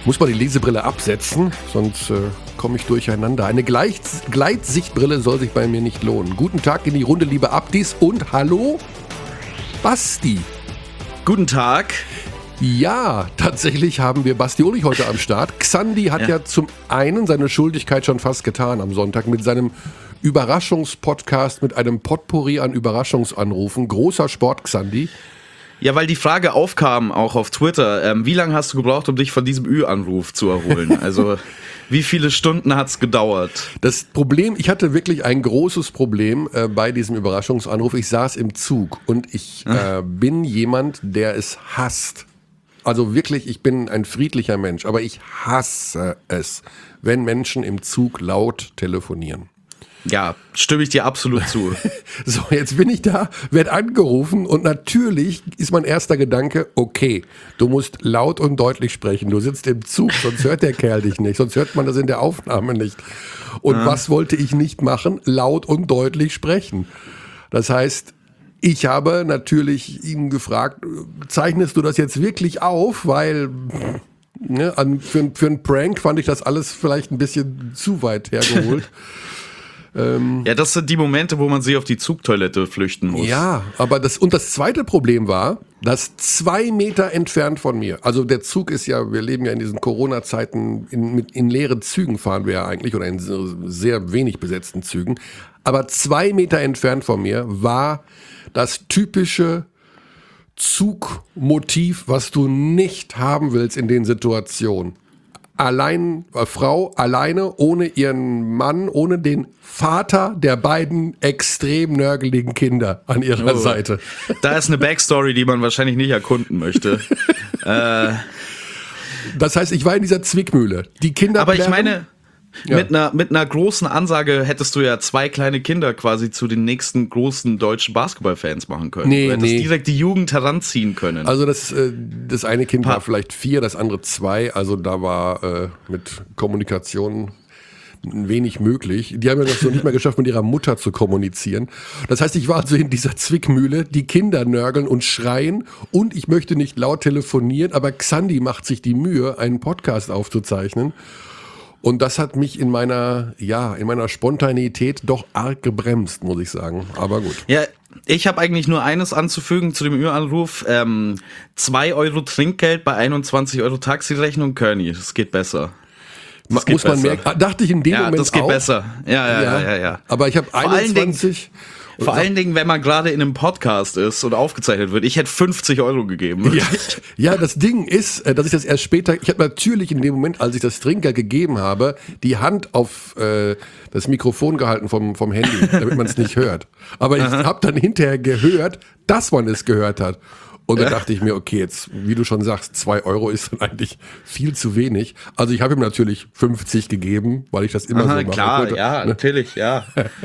Muss man die Lesebrille absetzen, sonst komme ich durcheinander. Eine Gleitsichtbrille soll sich bei mir nicht lohnen. Guten Tag in die Runde, liebe Abdis, und hallo, Basti. Guten Tag. Ja, tatsächlich haben wir Basti Ulrich heute am Start. Xandi hat ja zum einen seine Schuldigkeit schon fast getan am Sonntag mit seinem Überraschungspodcast, mit einem Potpourri an Überraschungsanrufen. Großer Sport, Xandi. Ja, weil die Frage aufkam, auch auf Twitter, wie lange hast du gebraucht, um dich von diesem Ü-Anruf zu erholen? Also, wie viele Stunden hat's gedauert? Das Problem, ich hatte wirklich ein großes Problem bei diesem Überraschungsanruf. Ich saß im Zug und ich bin jemand, der es hasst. Also wirklich, ich bin ein friedlicher Mensch, aber ich hasse es, wenn Menschen im Zug laut telefonieren. Ja, stimme ich dir absolut zu. So, jetzt bin ich da, werde angerufen und natürlich ist mein erster Gedanke, okay, du musst laut und deutlich sprechen. Du sitzt im Zug, sonst hört der Kerl dich nicht, sonst hört man das in der Aufnahme nicht. Und was wollte ich nicht machen? Laut und deutlich sprechen. Das heißt, ich habe natürlich ihn gefragt, zeichnest du das jetzt wirklich auf? Weil für einen Prank fand ich das alles vielleicht ein bisschen zu weit hergeholt. Ja, das sind die Momente, wo man sich auf die Zugtoilette flüchten muss. Ja, aber das zweite Problem war, dass 2 Meter entfernt von mir, also der Zug ist ja, wir leben ja in diesen Corona-Zeiten, in leeren Zügen fahren wir ja eigentlich oder in sehr wenig besetzten Zügen, aber 2 Meter entfernt von mir war das typische Zugmotiv, was du nicht haben willst in den Situationen. Frau alleine, ohne ihren Mann, ohne den Vater der beiden extrem nörgeligen Kinder an ihrer Seite. Da ist eine Backstory, die man wahrscheinlich nicht erkunden möchte. Das heißt, ich war in dieser Zwickmühle. Die Kinder. Aber ich meine, mit einer großen Ansage hättest du ja 2 kleine Kinder quasi zu den nächsten großen deutschen Basketballfans machen können. Du hättest direkt die Jugend heranziehen können. Also das eine Kind war vielleicht 4, das andere 2. Also da war mit Kommunikation wenig möglich. Die haben ja noch so nicht mal geschafft, mit ihrer Mutter zu kommunizieren. Das heißt, ich war also in dieser Zwickmühle, die Kinder nörgeln und schreien und ich möchte nicht laut telefonieren, aber Xandi macht sich die Mühe, einen Podcast aufzuzeichnen. Und das hat mich in meiner Spontanität doch arg gebremst, muss ich sagen. Aber gut. Ja, ich habe eigentlich nur eines anzufügen zu dem Ü-Anruf. 2 Euro Trinkgeld bei 21 Euro Taxirechnung, Körny. Das geht besser. Muss man merken. Dachte ich in dem Moment auch. Ja, das geht besser. Ja. Aber ich habe 21... Vor allen Dingen, wenn man gerade in einem Podcast ist und aufgezeichnet wird. Ich hätte 50 Euro gegeben. Ja, das Ding ist, dass ich das erst später, ich habe natürlich in dem Moment, als ich das Trinkgeld gegeben habe, die Hand auf das Mikrofon gehalten vom Handy, damit man es nicht hört. Aber ich habe dann hinterher gehört, dass man es gehört hat. Und dann dachte ich mir, okay, jetzt, wie du schon sagst, 2 Euro ist dann eigentlich viel zu wenig. Also ich habe ihm natürlich 50 gegeben, weil ich das immer so mache. Klar, ja, natürlich, ja.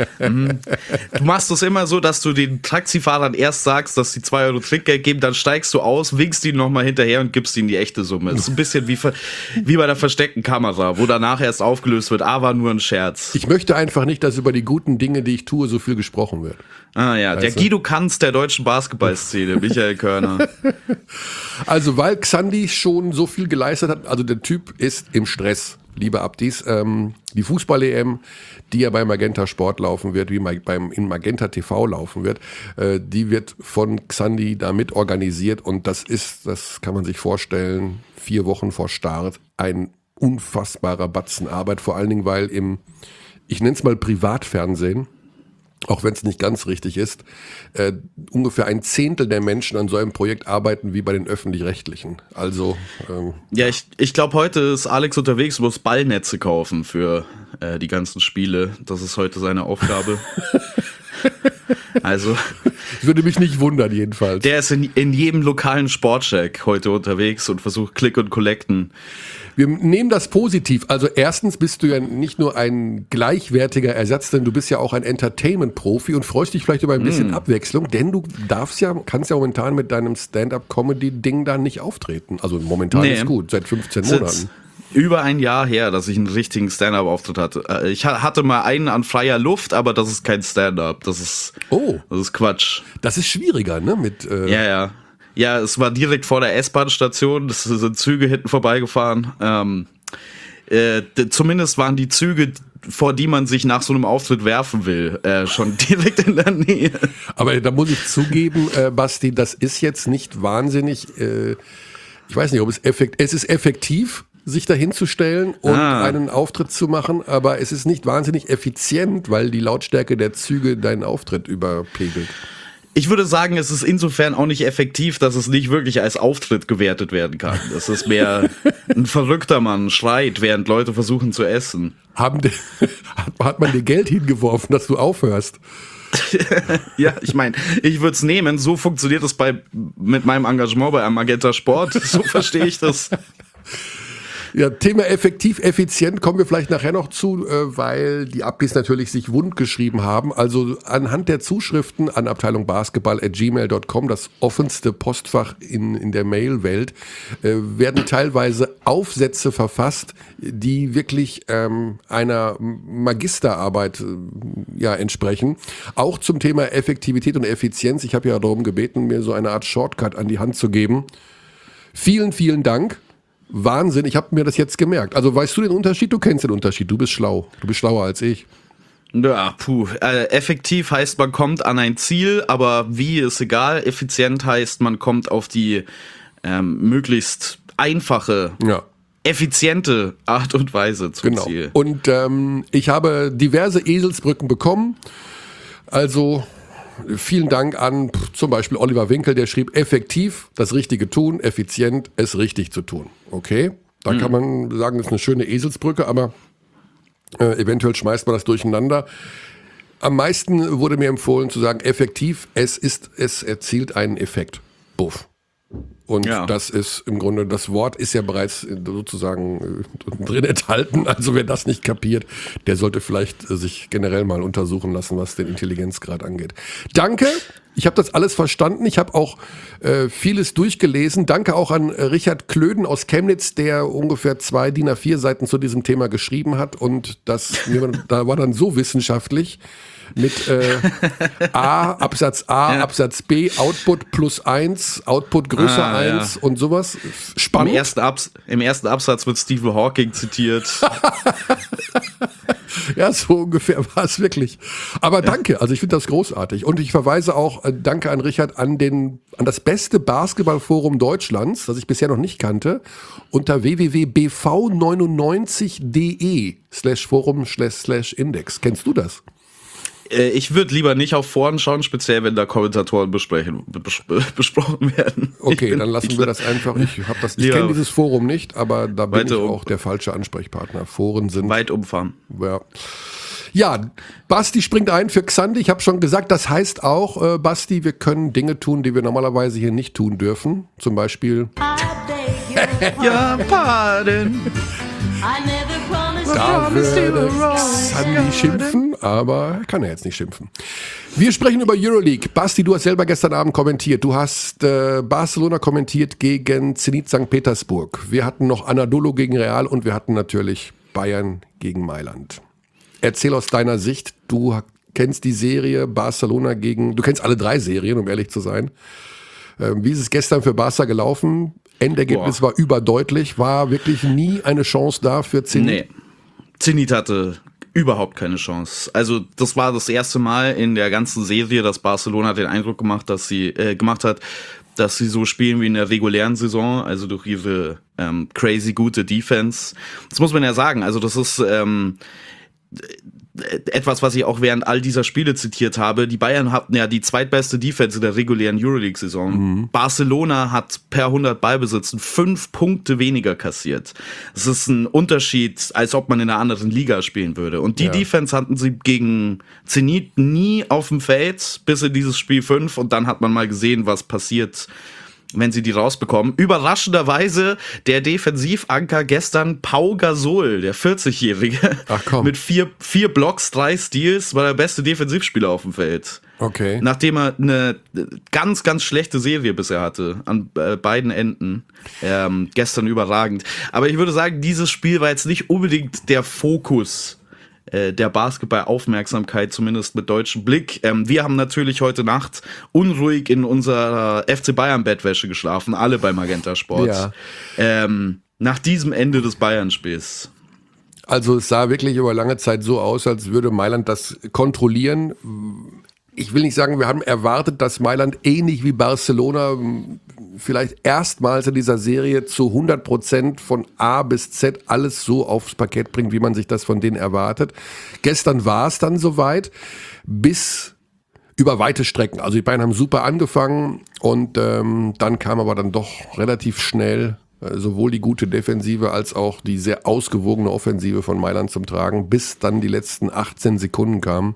Du machst es immer so, dass du den Taxifahrern erst sagst, dass sie 2 Euro Trinkgeld geben, dann steigst du aus, winkst ihnen nochmal hinterher und gibst ihnen die echte Summe. Das ist ein bisschen wie bei der versteckten Kamera, wo danach erst aufgelöst wird, war nur ein Scherz. Ich möchte einfach nicht, dass über die guten Dinge, die ich tue, so viel gesprochen wird. Der Guido Kanz der deutschen Basketballszene, Michael Körner. Also, weil Xandi schon so viel geleistet hat, also der Typ ist im Stress, liebe Abdis. Die Fußball-EM, die ja bei Magenta Sport laufen wird, wie in Magenta TV laufen wird, die wird von Xandi da mit organisiert und das kann man sich vorstellen, 4 Wochen vor Start, ein unfassbarer Batzen Arbeit, vor allen Dingen, weil ich nenne es mal Privatfernsehen, auch wenn es nicht ganz richtig ist, ungefähr 1/10 der Menschen an so einem Projekt arbeiten wie bei den Öffentlich-Rechtlichen. Also ja, ich glaube, heute ist Alex unterwegs, muss Ballnetze kaufen für die ganzen Spiele. Das ist heute seine Aufgabe. Also würde mich nicht wundern jedenfalls. Der ist in jedem lokalen Sportcheck heute unterwegs und versucht Click und Collecten. Wir nehmen das positiv. Also erstens bist du ja nicht nur ein gleichwertiger Ersatz, denn du bist ja auch ein Entertainment-Profi und freust dich vielleicht über ein bisschen Abwechslung, denn du kannst ja momentan mit deinem Stand-up-Comedy-Ding da nicht auftreten. Also momentan ist gut, seit 15 Monaten. Über ein Jahr her, dass ich einen richtigen Stand-up-Auftritt hatte. Ich hatte mal einen an freier Luft, aber das ist kein Stand-up. Das ist Quatsch. Das ist schwieriger, ne? Ja, es war direkt vor der S-Bahn-Station, es sind Züge hinten vorbeigefahren. Zumindest waren die Züge, vor die man sich nach so einem Auftritt werfen will, schon direkt in der Nähe. Aber da muss ich zugeben, Basti, das ist jetzt nicht wahnsinnig, ich weiß nicht, ob es ist effektiv, sich dahin zu stellen und einen Auftritt zu machen, aber es ist nicht wahnsinnig effizient, weil die Lautstärke der Züge deinen Auftritt überpegelt. Ich würde sagen, es ist insofern auch nicht effektiv, dass es nicht wirklich als Auftritt gewertet werden kann. Es ist mehr ein verrückter Mann schreit, während Leute versuchen zu essen. Hat man dir Geld hingeworfen, dass du aufhörst? Ja, ich meine, ich würde es nehmen. So funktioniert es mit meinem Engagement bei Magenta Sport. So verstehe ich das. Ja, Thema effektiv, effizient kommen wir vielleicht nachher noch zu, weil die Abgis natürlich sich wund geschrieben haben. Also anhand der Zuschriften an abteilungbasketball@gmail.com, das offenste Postfach in der Mail-Welt, werden teilweise Aufsätze verfasst, die wirklich einer Magisterarbeit entsprechen. Auch zum Thema Effektivität und Effizienz. Ich habe ja darum gebeten, mir so eine Art Shortcut an die Hand zu geben. Vielen, vielen Dank. Wahnsinn, ich habe mir das jetzt gemerkt. Also weißt du den Unterschied? Du kennst den Unterschied, du bist schlau. Du bist schlauer als ich. Ja, effektiv heißt, man kommt an ein Ziel, aber wie ist egal. Effizient heißt, man kommt auf die möglichst einfache, effiziente Art und Weise zum Ziel. Und ich habe diverse Eselsbrücken bekommen. Also vielen Dank an zum Beispiel Oliver Winkel, der schrieb, effektiv das Richtige tun, effizient es richtig zu tun. Okay, da kann man sagen, das ist eine schöne Eselsbrücke, aber eventuell schmeißt man das durcheinander. Am meisten wurde mir empfohlen zu sagen, effektiv, es erzielt einen Effekt. Buff. Und das ist im Grunde, das Wort ist ja bereits sozusagen drin enthalten. Also wer das nicht kapiert, der sollte vielleicht sich generell mal untersuchen lassen, was den Intelligenzgrad angeht. Danke, ich habe das alles verstanden. Ich habe auch vieles durchgelesen. Danke auch an Richard Klöden aus Chemnitz, der ungefähr 2 DIN A4 Seiten zu diesem Thema geschrieben hat. Und da war dann so wissenschaftlich mit Absatz A, Absatz B, Output +1, Output größer 1 und sowas. Spannend. Im ersten Absatz wird Stephen Hawking zitiert. Ja, so ungefähr war es wirklich. Aber danke, also ich finde das großartig. Und ich verweise auch, danke an Richard, an das beste Basketballforum Deutschlands, das ich bisher noch nicht kannte, unter www.bv99.de/forum/index. Kennst du das? Ich würde lieber nicht auf Foren schauen, speziell wenn da Kommentatoren besprochen werden. Okay, dann lassen wir das einfach. Ich kenne dieses Forum nicht, aber da bin ich auch der falsche Ansprechpartner. Foren sind weit umfahren. Ja, Basti springt ein für Xandi. Ich habe schon gesagt, das heißt auch, Basti, wir können Dinge tun, die wir normalerweise hier nicht tun dürfen. Zum Beispiel da würde Xandi schimpfen, aber kann er jetzt nicht schimpfen. Wir sprechen über Euroleague. Basti, du hast selber gestern Abend kommentiert. Du hast Barcelona kommentiert gegen Zenit St. Petersburg. Wir hatten noch Anadolu gegen Real und wir hatten natürlich Bayern gegen Mailand. Erzähl aus deiner Sicht, du kennst die Serie Barcelona du kennst alle 3 Serien, um ehrlich zu sein. Wie ist es gestern für Barca gelaufen? Endergebnis war überdeutlich, war wirklich nie eine Chance da für Zenit. Nee, Zenit hatte überhaupt keine Chance. Also das war das erste Mal in der ganzen Serie, dass Barcelona den Eindruck gemacht hat, dass sie so spielen wie in der regulären Saison, also durch ihre crazy gute Defense. Das muss man ja sagen, also das ist etwas, was ich auch während all dieser Spiele zitiert habe. Die Bayern hatten ja die zweitbeste Defense in der regulären Euroleague-Saison. Barcelona hat per 100 Ballbesitzen 5 Punkte weniger kassiert. Das ist ein Unterschied, als ob man in einer anderen Liga spielen würde. Und die Defense hatten sie gegen Zenit nie auf dem Feld, bis in dieses Spiel 5. Und dann hat man mal gesehen, was passiert, wenn sie die rausbekommen. Überraschenderweise der Defensivanker gestern Pau Gasol, der 40-Jährige, mit 4 Blocks, 3 Steals, war der beste Defensivspieler auf dem Feld. Okay. Nachdem er eine ganz, ganz schlechte Serie bisher hatte, an beiden Enden. Gestern überragend. Aber ich würde sagen, dieses Spiel war jetzt nicht unbedingt der Fokus der Basketball-Aufmerksamkeit, zumindest mit deutschem Blick. Wir haben natürlich heute Nacht unruhig in unserer FC Bayern-Bettwäsche geschlafen, alle bei Magenta Sport. Ja. Nach diesem Ende des Bayern-Spiels. Also es sah wirklich über lange Zeit so aus, als würde Mailand das kontrollieren. Ich will nicht sagen, wir haben erwartet, dass Mailand ähnlich wie Barcelona vielleicht erstmals in dieser Serie zu 100% von A bis Z alles so aufs Parkett bringt, wie man sich das von denen erwartet. Gestern war es dann soweit, bis über weite Strecken. Also die beiden haben super angefangen und dann kam aber dann doch relativ schnell sowohl die gute Defensive als auch die sehr ausgewogene Offensive von Mailand zum Tragen, bis dann die letzten 18 Sekunden kamen.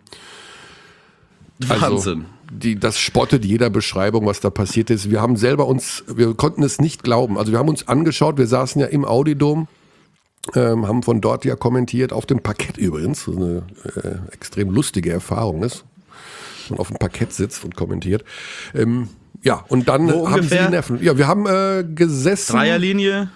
Wahnsinn. Also, das spottet jeder Beschreibung, was da passiert ist. Wir konnten es nicht glauben. Also wir haben uns angeschaut, wir saßen ja im Audidom, haben von dort ja kommentiert, auf dem Parkett übrigens, was eine extrem lustige Erfahrung ist, wenn man auf dem Parkett sitzt und kommentiert. Ja, und dann haben sie die Nerven. Ja, wir haben gesessen. Dreierlinie?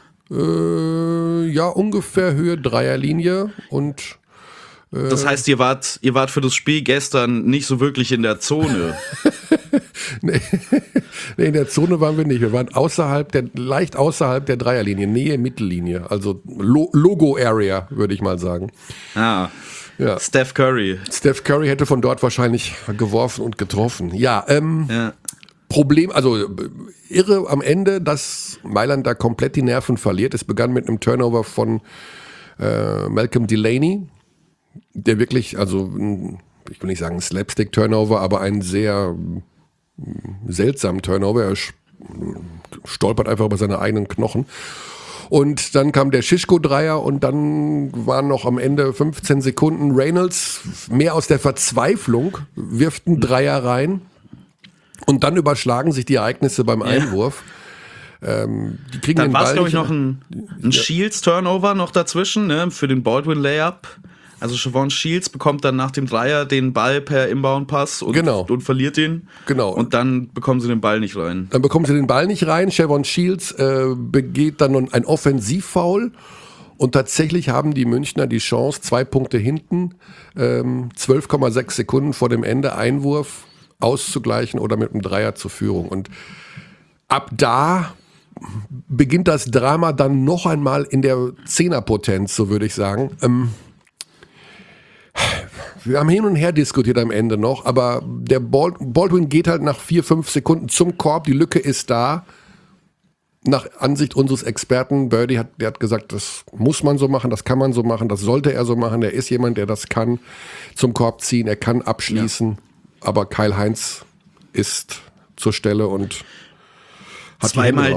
Ja, ungefähr Höhe Dreierlinie und das heißt, ihr wart für das Spiel gestern nicht so wirklich in der Zone. Nee, in der Zone waren wir nicht. Wir waren leicht außerhalb der Dreierlinie, Nähe Mittellinie, also Logo-Area, würde ich mal sagen. Ah, ja. Steph Curry. Steph Curry hätte von dort wahrscheinlich geworfen und getroffen. Ja, Problem, also irre am Ende, dass Mailand da komplett die Nerven verliert. Es begann mit einem Turnover von Malcolm Delaney, der wirklich, also ich will nicht sagen Slapstick-Turnover, aber einen sehr seltsamen Turnover. Er stolpert einfach über seine eigenen Knochen. Und dann kam der Schischko-Dreier und dann waren noch am Ende 15 Sekunden. Reynolds, mehr aus der Verzweiflung, wirft einen Dreier rein. Und dann überschlagen sich die Ereignisse beim Einwurf. Die kriegen dann den war Ball es, glaube ich, nicht. noch ein Shields-Turnover noch dazwischen, ne, für den Baldwin-Layup. Also Siobhan Shields bekommt dann nach dem Dreier den Ball per Inbound-Pass und verliert ihn. Genau. Und dann bekommen sie den Ball nicht rein. Dann bekommen sie den Ball nicht rein. Siobhan Shields begeht dann ein Offensivfoul. Und tatsächlich haben die Münchner die Chance, 2 Punkte hinten, 12,6 Sekunden vor dem Ende, Einwurf auszugleichen oder mit einem Dreier zur Führung. Und ab da beginnt das Drama dann noch einmal in der Zehnerpotenz, so würde ich sagen. Wir haben hin und her diskutiert am Ende noch, aber der Baldwin geht halt nach 4-5 Sekunden zum Korb, die Lücke ist da. Nach Ansicht unseres Experten, Birdie der hat gesagt, das muss man so machen, das kann man so machen, das sollte er so machen. Er ist jemand, der das kann, zum Korb ziehen, er kann abschließen. Ja. Aber Karl-Heinz ist zur Stelle und hat zweimal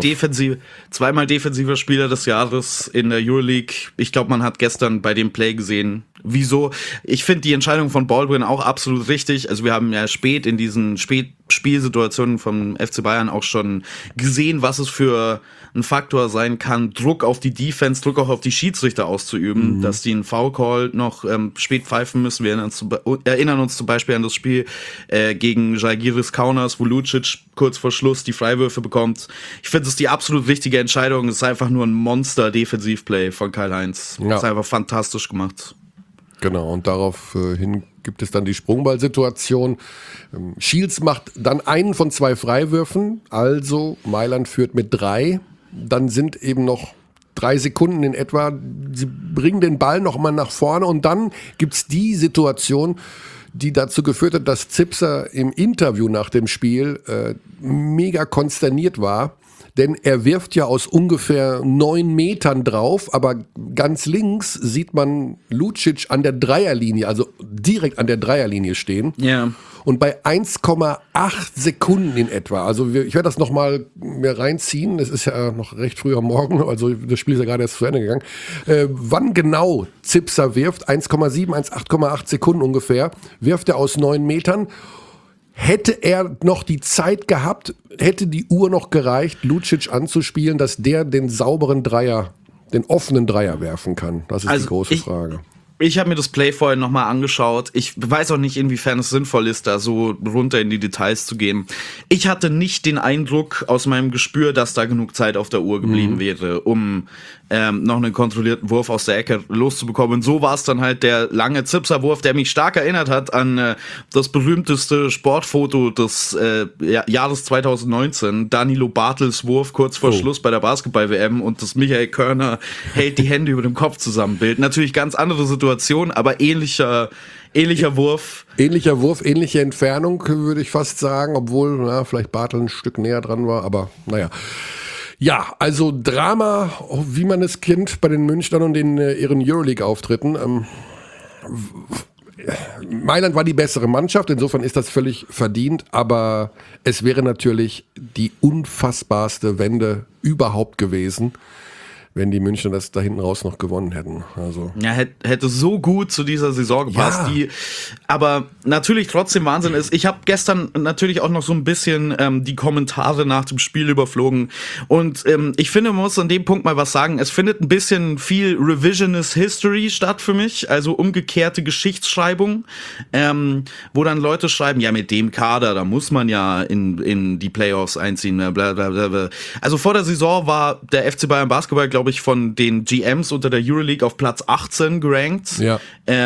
defensiver Spieler des Jahres in der Euroleague. Ich glaube, man hat gestern bei dem Play gesehen, wieso. Ich finde die Entscheidung von Baldwin auch absolut richtig. Also wir haben ja spät in diesen Spielsituationen vom FC Bayern auch schon gesehen, was es für ein Faktor sein kann, Druck auf die Defense, Druck auch auf die Schiedsrichter auszuüben, dass die einen Foul-Call noch spät pfeifen müssen. Wir erinnern uns zum Beispiel an das Spiel gegen Žalgiris Kaunas, wo Lucic kurz vor Schluss die Freiwürfe bekommt. Ich finde, es ist die absolut richtige Entscheidung. Es ist einfach nur ein Monster-Defensivplay von Karl-Heinz. Ja. Das ist einfach fantastisch gemacht. Genau, und daraufhin gibt es dann die Sprungballsituation. Shields macht dann einen von 2 Freiwürfen, also Mailand führt mit 3. Dann sind eben noch 3 Sekunden in etwa. Sie bringen den Ball noch mal nach vorne und dann gibt's die Situation, die dazu geführt hat, dass Zipser im Interview nach dem Spiel mega konsterniert war. Denn er wirft ja aus ungefähr 9 Metern drauf, aber ganz links sieht man Lucic an der Dreierlinie, also direkt an der Dreierlinie stehen. Ja. Und bei 1,8 Sekunden in etwa, also ich werde das nochmal mir reinziehen, es ist ja noch recht früh am Morgen, also das Spiel ist ja gerade erst zu Ende gegangen, wann genau Zipser wirft, 1,7, 8,8 Sekunden ungefähr, wirft er aus 9 Metern. Hätte er noch die Zeit gehabt, hätte die Uhr noch gereicht, Lucic anzuspielen, dass der den sauberen Dreier, den offenen Dreier werfen kann? Das ist die große Frage. Ich habe mir das Play vorhin nochmal angeschaut. Ich weiß auch nicht, inwiefern es sinnvoll ist, da so runter in die Details zu gehen. Ich hatte nicht den Eindruck aus meinem Gespür, dass da genug Zeit auf der Uhr geblieben wäre, um noch einen kontrollierten Wurf aus der Ecke loszubekommen. Und so war es dann halt der lange Zipser-Wurf, der mich stark erinnert hat an das berühmteste Sportfoto des Jahres 2019, Danilo Bartels Wurf kurz vor Schluss bei der Basketball-WM und das Michael Körner hält die Hände über dem Kopf zusammen Bild. Natürlich ganz andere Situation, aber ähnlicher Wurf. Ähnlicher Wurf, ähnliche Entfernung, würde ich fast sagen, obwohl vielleicht Bartel ein Stück näher dran war, aber naja. Ja, also Drama, wie man es kennt bei den Münchnern und ihren Euroleague-Auftritten. Mailand war die bessere Mannschaft, insofern ist das völlig verdient, aber es wäre natürlich die unfassbarste Wende überhaupt gewesen, wenn die Münchner das da hinten raus noch gewonnen hätten. Also. Ja, hätte so gut zu dieser Saison gepasst. Ja. Aber natürlich trotzdem Wahnsinn ist. Ich habe gestern natürlich auch noch so ein bisschen die Kommentare nach dem Spiel überflogen. Und ich finde, man muss an dem Punkt mal was sagen. Es findet ein bisschen viel Revisionist History statt für mich. Also umgekehrte Geschichtsschreibung. Wo dann Leute schreiben, ja, mit dem Kader, da muss man ja in die Playoffs einziehen. Bla, bla, bla, bla. Also vor der Saison war der FC Bayern Basketball, glaube ich, von den GMs unter der Euroleague auf Platz 18 gerankt. Ja.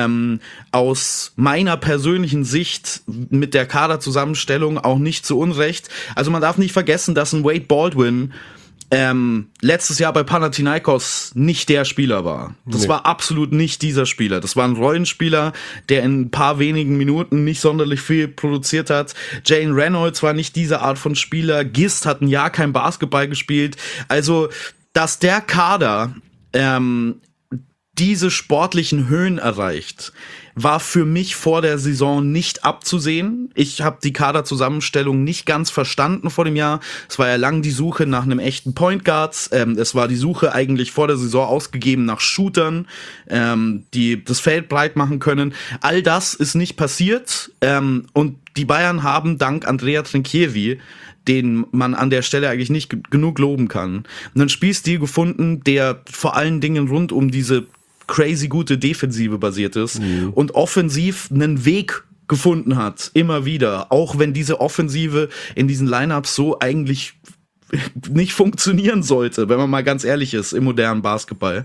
Aus meiner persönlichen Sicht mit der Kaderzusammenstellung auch nicht zu Unrecht. Also man darf nicht vergessen, dass ein Wade Baldwin letztes Jahr bei Panathinaikos nicht der Spieler war. Das war absolut nicht dieser Spieler. Das war ein Rollenspieler, der in ein paar wenigen Minuten nicht sonderlich viel produziert hat. Jane Reynolds war nicht diese Art von Spieler. Gist hat ein Jahr kein Basketball gespielt. Also dass der Kader diese sportlichen Höhen erreicht, war für mich vor der Saison nicht abzusehen. Ich habe die Kaderzusammenstellung nicht ganz verstanden vor dem Jahr. Es war ja lang die Suche nach einem echten Point Guard. Es war die Suche eigentlich vor der Saison ausgegeben nach Shootern, die das Feld breit machen können. All das ist nicht passiert. Und die Bayern haben dank Andrea Trinchieri, den man an der Stelle eigentlich nicht genug loben kann, einen Spielstil gefunden, der vor allen Dingen rund um diese crazy gute Defensive basiert ist und offensiv einen Weg gefunden hat, immer wieder, auch wenn diese Offensive in diesen Lineups so eigentlich nicht funktionieren sollte, wenn man mal ganz ehrlich ist, im modernen Basketball.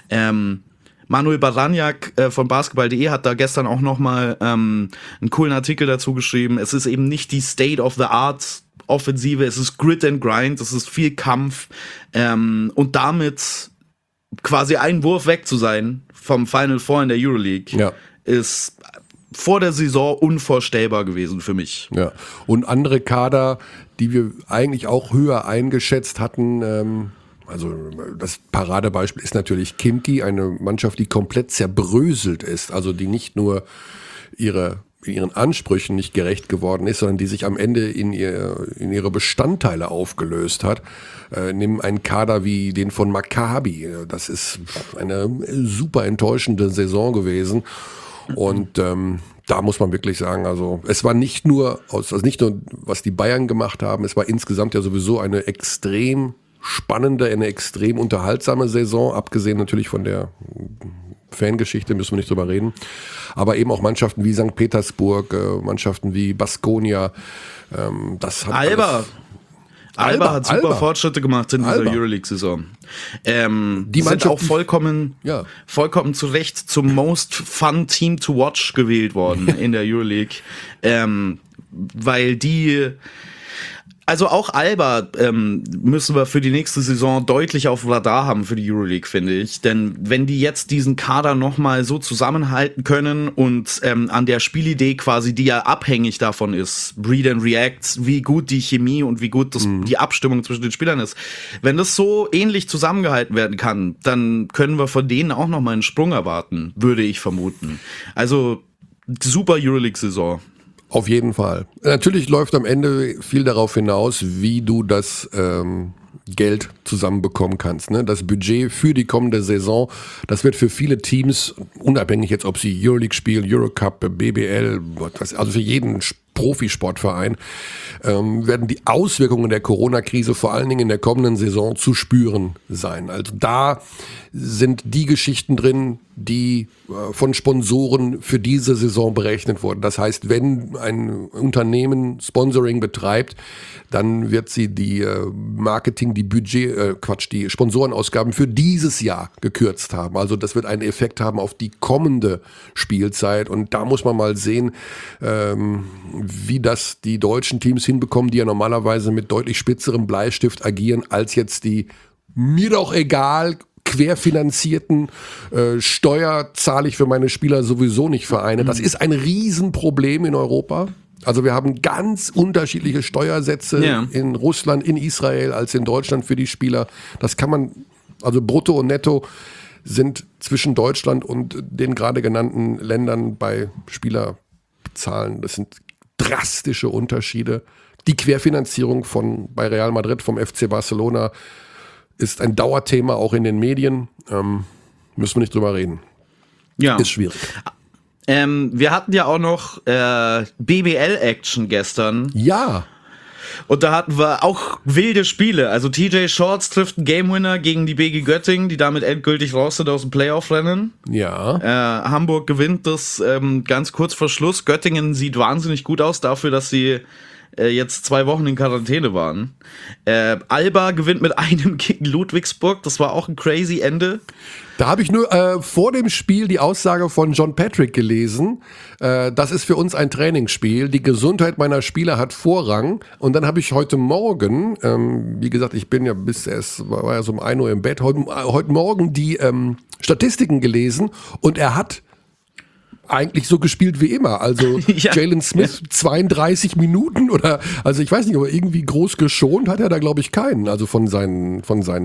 Manuel Baraniak von Basketball.de hat da gestern auch nochmal einen coolen Artikel dazu geschrieben. Es ist eben nicht die State of the Art Offensive, es ist Grit and Grind, es ist viel Kampf und damit quasi einen Wurf weg zu sein vom Final Four in der Euroleague ist vor der Saison unvorstellbar gewesen für mich. Ja, und andere Kader, die wir eigentlich auch höher eingeschätzt hatten, also das Paradebeispiel ist natürlich Khimki, eine Mannschaft, die komplett zerbröselt ist, also die nicht nur ihren Ansprüchen nicht gerecht geworden ist, sondern die sich am Ende in ihre Bestandteile aufgelöst hat. Nimm einen Kader wie den von Maccabi. Das ist eine super enttäuschende Saison gewesen. Und da muss man wirklich sagen, also es war nicht nur, was die Bayern gemacht haben, es war insgesamt ja sowieso eine extrem spannende, eine extrem unterhaltsame Saison, abgesehen natürlich von der Fangeschichte, müssen wir nicht drüber reden. Aber eben auch Mannschaften wie St. Petersburg, Mannschaften wie Baskonia. Alba hat super Fortschritte gemacht in dieser Euroleague-Saison. Die sind auch vollkommen zu Recht zum Most Fun Team to Watch gewählt worden in der Euroleague. Weil also auch Alba müssen wir für die nächste Saison deutlich auf Radar haben für die Euroleague, finde ich. Denn wenn die jetzt diesen Kader nochmal so zusammenhalten können und an der Spielidee quasi, die ja abhängig davon ist, Read and React, wie gut die Chemie und wie gut die Abstimmung zwischen den Spielern ist, wenn das so ähnlich zusammengehalten werden kann, dann können wir von denen auch nochmal einen Sprung erwarten, würde ich vermuten. Also super Euroleague-Saison. Auf jeden Fall. Natürlich läuft am Ende viel darauf hinaus, wie du das Geld zusammenbekommen kannst. Ne? Das Budget für die kommende Saison, das wird für viele Teams, unabhängig jetzt, ob sie Euroleague spielen, Eurocup, BBL, also für jeden Profisportverein, werden die Auswirkungen der Corona-Krise vor allen Dingen in der kommenden Saison zu spüren sein. Also da sind die Geschichten drin, die von Sponsoren für diese Saison berechnet wurden. Das heißt, wenn ein Unternehmen Sponsoring betreibt, dann wird sie die die Sponsorenausgaben für dieses Jahr gekürzt haben. Also das wird einen Effekt haben auf die kommende Spielzeit. Und da muss man mal sehen, wie das die deutschen Teams hinbekommen, die ja normalerweise mit deutlich spitzerem Bleistift agieren, als jetzt die mir doch egal querfinanzierten Steuer zahle ich für meine Spieler sowieso nicht Vereine. Das ist ein Riesenproblem in Europa. Also wir haben ganz unterschiedliche Steuersätze in Russland, in Israel als in Deutschland für die Spieler. Das kann man, also brutto und netto sind zwischen Deutschland und den gerade genannten Ländern bei Spielerzahlen, das sind drastische Unterschiede. Die Querfinanzierung bei Real Madrid vom FC Barcelona ist ein Dauerthema auch in den Medien. Müssen wir nicht drüber reden. Ja. Ist schwierig. Wir hatten ja auch noch BBL-Action gestern. Ja. Und da hatten wir auch wilde Spiele. Also TJ Shorts trifft einen Game-Winner gegen die BG Göttingen, die damit endgültig raus sind aus dem Playoff-Rennen. Ja. Hamburg gewinnt das ganz kurz vor Schluss. Göttingen sieht wahnsinnig gut aus dafür, dass sie jetzt 2 Wochen in Quarantäne waren. Alba gewinnt mit 1 gegen Ludwigsburg. Das war auch ein crazy Ende. Da habe ich nur vor dem Spiel die Aussage von John Patrick gelesen. Das ist für uns ein Trainingsspiel. Die Gesundheit meiner Spieler hat Vorrang. Und dann habe ich heute Morgen, wie gesagt, ich bin ja war ja so um 1 Uhr im Bett, heute Morgen die Statistiken gelesen und er hat eigentlich so gespielt wie immer. Also Jalen Smith 32 Minuten oder, also ich weiß nicht, aber irgendwie groß geschont hat er da, glaube ich, keinen. Also von seinen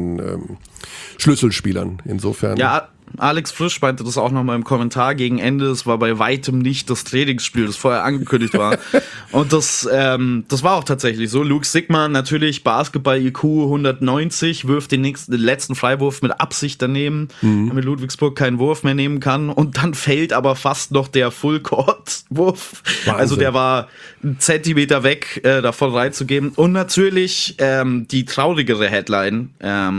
Schlüsselspielern. Insofern. Ja, Alex Frisch meinte das auch nochmal im Kommentar gegen Ende. Es war bei weitem nicht das Trainingsspiel, das vorher angekündigt war. Und das war auch tatsächlich so. Luke Sigma, natürlich Basketball-IQ 190, wirft den letzten Freiwurf mit Absicht daneben, damit Ludwigsburg keinen Wurf mehr nehmen kann. Und dann fällt aber fast noch der Full-Court-Wurf. Also der war 1 Zentimeter weg, davon reinzugeben. Und natürlich die traurigere Headline,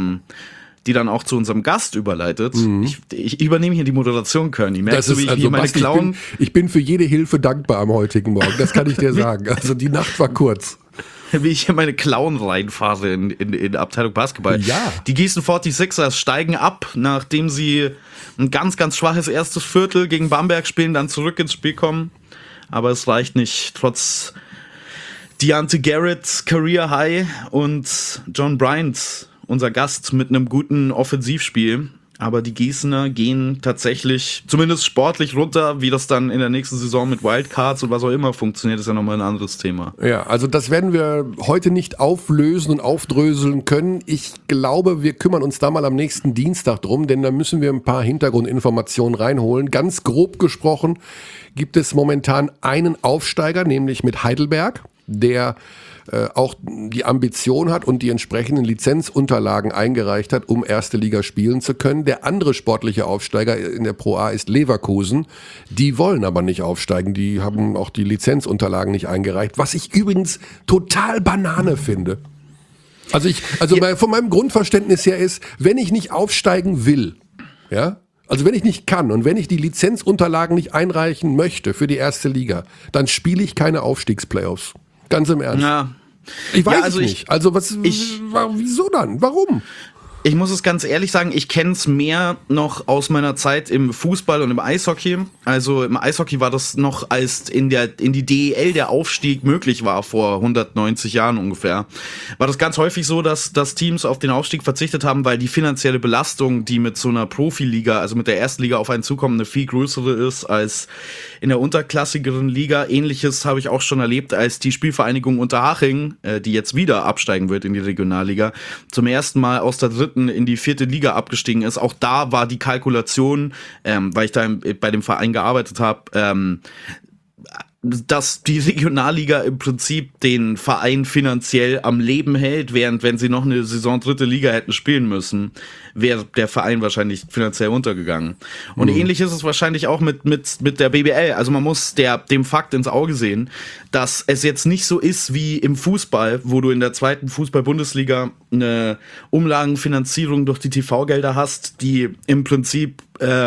die dann auch zu unserem Gast überleitet. Ich übernehme hier die Moderation, Körny. Merkst du, wie ich hier meine Clown... Ich bin für jede Hilfe dankbar am heutigen Morgen, das kann ich dir sagen. Also die Nacht war kurz. Wie ich hier meine Clown reinfahre in der Abteilung Basketball. Ja. Die Gießen 46ers steigen ab, nachdem sie ein ganz, ganz schwaches erstes Viertel gegen Bamberg spielen, dann zurück ins Spiel kommen. Aber es reicht nicht, trotz Deontay Garrett's Career High und John Bryant, unser Gast, mit einem guten Offensivspiel. Aber die Gießener gehen tatsächlich zumindest sportlich runter. Wie das dann in der nächsten Saison mit Wildcards und was auch immer funktioniert, ist ja nochmal ein anderes Thema. Ja, also das werden wir heute nicht auflösen und aufdröseln können. Ich glaube, wir kümmern uns da mal am nächsten Dienstag drum, denn da müssen wir ein paar Hintergrundinformationen reinholen. Ganz grob gesprochen gibt es momentan einen Aufsteiger, nämlich mit Heidelberg, der auch die Ambition hat und die entsprechenden Lizenzunterlagen eingereicht hat, um erste Liga spielen zu können. Der andere sportliche Aufsteiger in der Pro A ist Leverkusen. Die wollen aber nicht aufsteigen. Die haben auch die Lizenzunterlagen nicht eingereicht, was ich übrigens total Banane finde. Also von meinem Grundverständnis her ist, wenn ich nicht aufsteigen will, ja, also wenn ich nicht kann und wenn ich die Lizenzunterlagen nicht einreichen möchte für die erste Liga, dann spiele ich keine Aufstiegsplayoffs. Ganz im Ernst. Ja. Ich weiß nicht. Wieso dann? Warum? Ich muss es ganz ehrlich sagen, ich kenne es mehr noch aus meiner Zeit im Fußball und im Eishockey. Also im Eishockey war das noch, als in die DEL der Aufstieg möglich war, vor 190 Jahren ungefähr. War das ganz häufig so, dass Teams auf den Aufstieg verzichtet haben, weil die finanzielle Belastung, die mit so einer Profiliga, also mit der ersten Liga auf einen zukommt, eine viel größere ist als in der unterklassigeren Liga. Ähnliches habe ich auch schon erlebt, als die Spielvereinigung Unterhaching, die jetzt wieder absteigen wird in die Regionalliga, zum ersten Mal aus der dritten in die 4. Liga abgestiegen ist. Auch da war die Kalkulation, weil ich da bei dem Verein gearbeitet habe, dass die Regionalliga im Prinzip den Verein finanziell am Leben hält, während wenn sie noch eine Saison 3. Liga hätten spielen müssen, wäre der Verein wahrscheinlich finanziell untergegangen. Und ähnlich ist es wahrscheinlich auch mit der BBL. Also man muss dem Fakt ins Auge sehen, dass es jetzt nicht so ist wie im Fußball, wo du in der 2. Fußball-Bundesliga eine Umlagenfinanzierung durch die TV-Gelder hast, die im Prinzip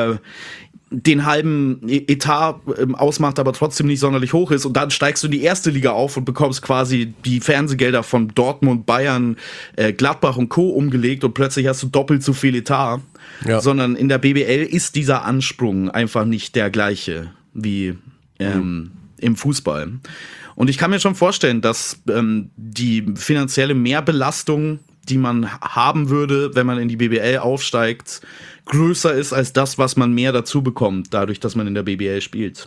den halben Etat ausmacht, aber trotzdem nicht sonderlich hoch ist, und dann steigst du in die 1. Liga auf und bekommst quasi die Fernsehgelder von Dortmund, Bayern, Gladbach und Co. umgelegt und plötzlich hast du doppelt so viel Etat, sondern in der BBL ist dieser Ansprung einfach nicht der gleiche wie im Fußball. Und ich kann mir schon vorstellen, dass die finanzielle Mehrbelastung, die man haben würde, wenn man in die BBL aufsteigt, größer ist als das, was man mehr dazu bekommt, dadurch, dass man in der BBL spielt.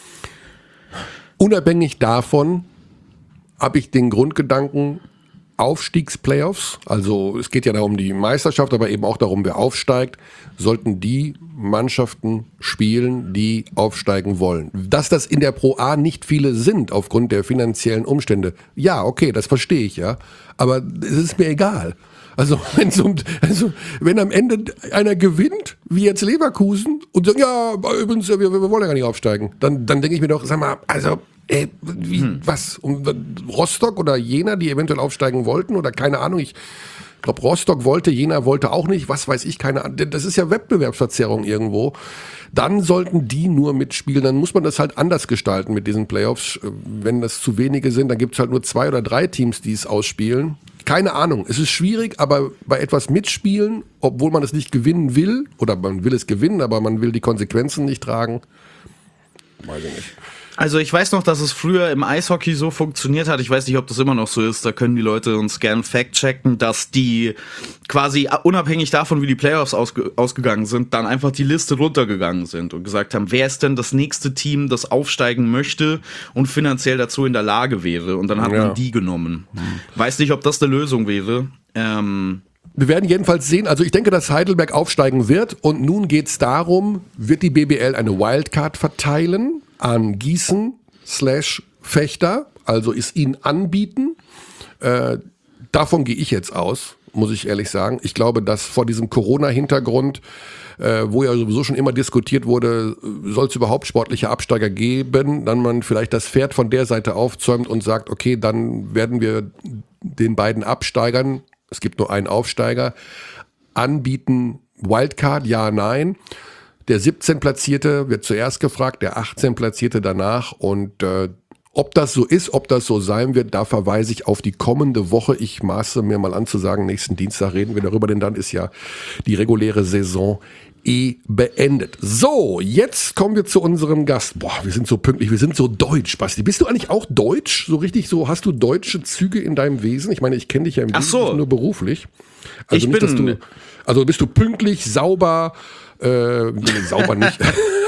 Unabhängig davon habe ich den Grundgedanken, Aufstiegsplayoffs, also es geht ja da um die Meisterschaft, aber eben auch darum, wer aufsteigt, sollten die Mannschaften spielen, die aufsteigen wollen. Dass das in der Pro A nicht viele sind aufgrund der finanziellen Umstände, ja, okay, das verstehe ich, ja, aber es ist mir egal. Also wenn am Ende einer gewinnt, wie jetzt Leverkusen, und sagt, ja, übrigens, wir wollen ja gar nicht aufsteigen, dann denke ich mir doch, sag mal, also was? Rostock oder Jena, die eventuell aufsteigen wollten oder keine Ahnung, ich glaube Rostock wollte, Jena wollte auch nicht, was weiß ich, keine Ahnung, das ist ja Wettbewerbsverzerrung irgendwo. Dann sollten die nur mitspielen, dann muss man das halt anders gestalten mit diesen Playoffs. Wenn das zu wenige sind, dann gibt es halt nur 2 oder 3 Teams, die es ausspielen. Keine Ahnung, es ist schwierig, aber bei etwas mitspielen, obwohl man es nicht gewinnen will, oder man will es gewinnen, aber man will die Konsequenzen nicht tragen, weiß ich nicht. Also ich weiß noch, dass es früher im Eishockey so funktioniert hat. Ich weiß nicht, ob das immer noch so ist. Da können die Leute uns gern fact-checken, dass die quasi unabhängig davon, wie die Playoffs ausgegangen sind, dann einfach die Liste runtergegangen sind und gesagt haben, wer ist denn das nächste Team, das aufsteigen möchte und finanziell dazu in der Lage wäre. Und dann hat man die genommen. Weiß nicht, ob das eine Lösung wäre. Wir werden jedenfalls sehen, also ich denke, dass Heidelberg aufsteigen wird, und nun geht es darum, wird die BBL eine Wildcard verteilen an Gießen/Fechter, also es ihnen anbieten. Davon gehe ich jetzt aus, muss ich ehrlich sagen. Ich glaube, dass vor diesem Corona-Hintergrund, wo ja sowieso schon immer diskutiert wurde, soll es überhaupt sportliche Absteiger geben, dann man vielleicht das Pferd von der Seite aufzäumt und sagt, okay, dann werden wir den beiden Absteigern, es gibt nur einen Aufsteiger, anbieten, Wildcard, ja, nein. Der 17 Platzierte wird zuerst gefragt, der 18 Platzierte danach, und ob das so ist, ob das so sein wird, da verweise ich auf die kommende Woche. Ich maße mir mal an zu sagen, nächsten Dienstag reden wir darüber, denn dann ist ja die reguläre Saison beendet. So, jetzt kommen wir zu unserem Gast. Boah, wir sind so pünktlich, wir sind so deutsch, Basti. Bist du eigentlich auch deutsch? So richtig so, hast du deutsche Züge in deinem Wesen? Ich meine, ich kenne dich ja im Wesentlichen nur beruflich. Also bist du pünktlich, sauber, sauber nicht.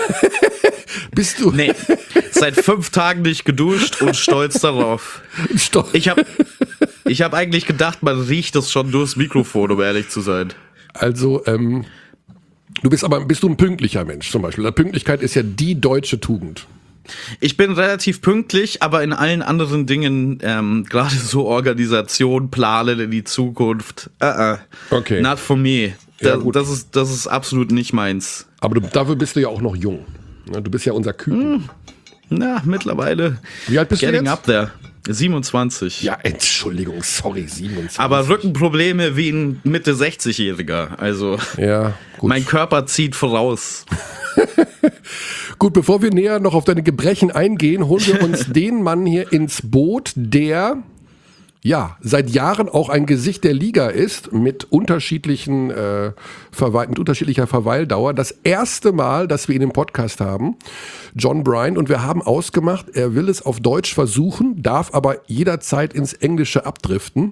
Bist du? Nee, seit 5 Tagen nicht geduscht und stolz darauf. Ich hab eigentlich gedacht, man riecht das schon durchs Mikrofon, um ehrlich zu sein. Also, bist du ein pünktlicher Mensch zum Beispiel? Pünktlichkeit ist ja die deutsche Tugend. Ich bin relativ pünktlich, aber in allen anderen Dingen, gerade so Organisation, Planen in die Zukunft, okay. Not for me. Ja, das ist absolut nicht meins. Aber dafür bist du ja auch noch jung. Du bist ja unser Küken. Na, mittlerweile. Wie alt bist du jetzt? Getting up there. 27. Ja, Entschuldigung, sorry, 27. Aber Rückenprobleme wie ein Mitte 60-Jähriger. Also, ja, gut. Mein Körper zieht voraus. Gut, bevor wir näher noch auf deine Gebrechen eingehen, holen wir uns den Mann hier ins Boot, der seit Jahren auch ein Gesicht der Liga ist, mit unterschiedlicher Verweildauer. Das erste Mal, dass wir ihn im Podcast haben, John Bryant, und wir haben ausgemacht, er will es auf Deutsch versuchen, darf aber jederzeit ins Englische abdriften.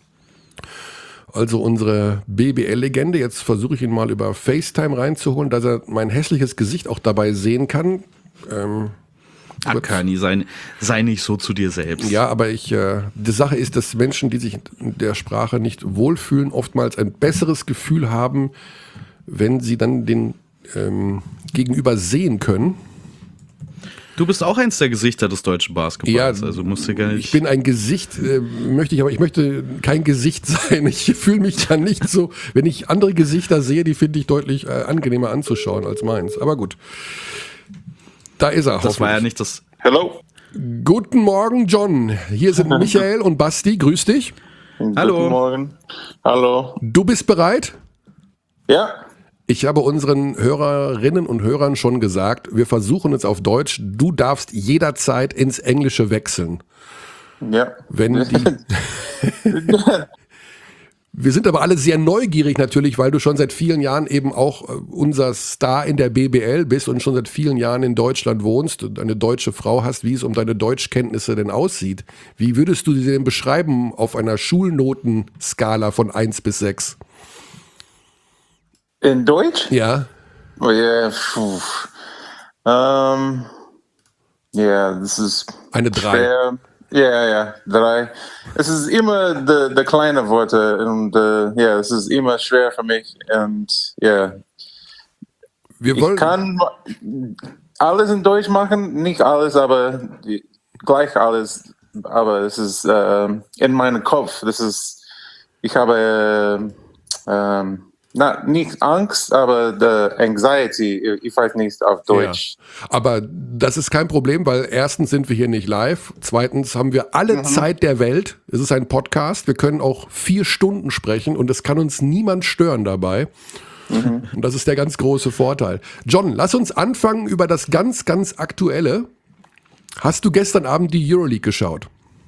Also unsere BBL-Legende, jetzt versuche ich ihn mal über FaceTime reinzuholen, dass er mein hässliches Gesicht auch dabei sehen kann. Kani, sei nicht so zu dir selbst. Ja, aber die Sache ist, dass Menschen, die sich in der Sprache nicht wohlfühlen, oftmals ein besseres Gefühl haben, wenn sie dann den Gegenüber sehen können. Du bist auch eins der Gesichter des deutschen Basketballs, Ja, also musst du gar nicht. Ich bin ein Gesicht, aber ich möchte kein Gesicht sein. Ich fühle mich dann nicht so, wenn ich andere Gesichter sehe, die finde ich deutlich angenehmer anzuschauen als meins. Aber gut. Da ist er. Das war ja nicht das. Hello. Guten Morgen, John. Hier sind Michael und Basti. Grüß dich. Hallo. Guten Morgen. Hallo. Du bist bereit? Ja. Ich habe unseren Hörerinnen und Hörern schon gesagt, wir versuchen es auf Deutsch. Du darfst jederzeit ins Englische wechseln. Ja. Wenn die Wir sind aber alle sehr neugierig natürlich, weil du schon seit vielen Jahren eben auch unser Star in der BBL bist und schon seit vielen Jahren in Deutschland wohnst und eine deutsche Frau hast, wie es um deine Deutschkenntnisse denn aussieht. Wie würdest du sie denn beschreiben auf einer Schulnotenskala von 1 bis 6? In Deutsch? Ja. Oh, yeah. Ja, das ist Eine 3. schwer. Ja, 3. Es ist immer die kleinen Worte und ja, es ist immer schwer für mich und ja. Wir Ich wollen, kann alles in Deutsch machen, nicht alles, aber gleich alles. Aber es ist in meinem Kopf. Ich habe nicht Angst, aber the Anxiety. Ich weiß nicht auf Deutsch. Ja. Aber das ist kein Problem, weil erstens sind wir hier nicht live. Zweitens haben wir alle Zeit der Welt. Es ist ein Podcast. Wir können auch 4 Stunden sprechen und es kann uns niemand stören dabei. Und das ist der ganz große Vorteil. John, lass uns anfangen über das ganz, ganz Aktuelle. Hast du gestern Abend die Euroleague geschaut?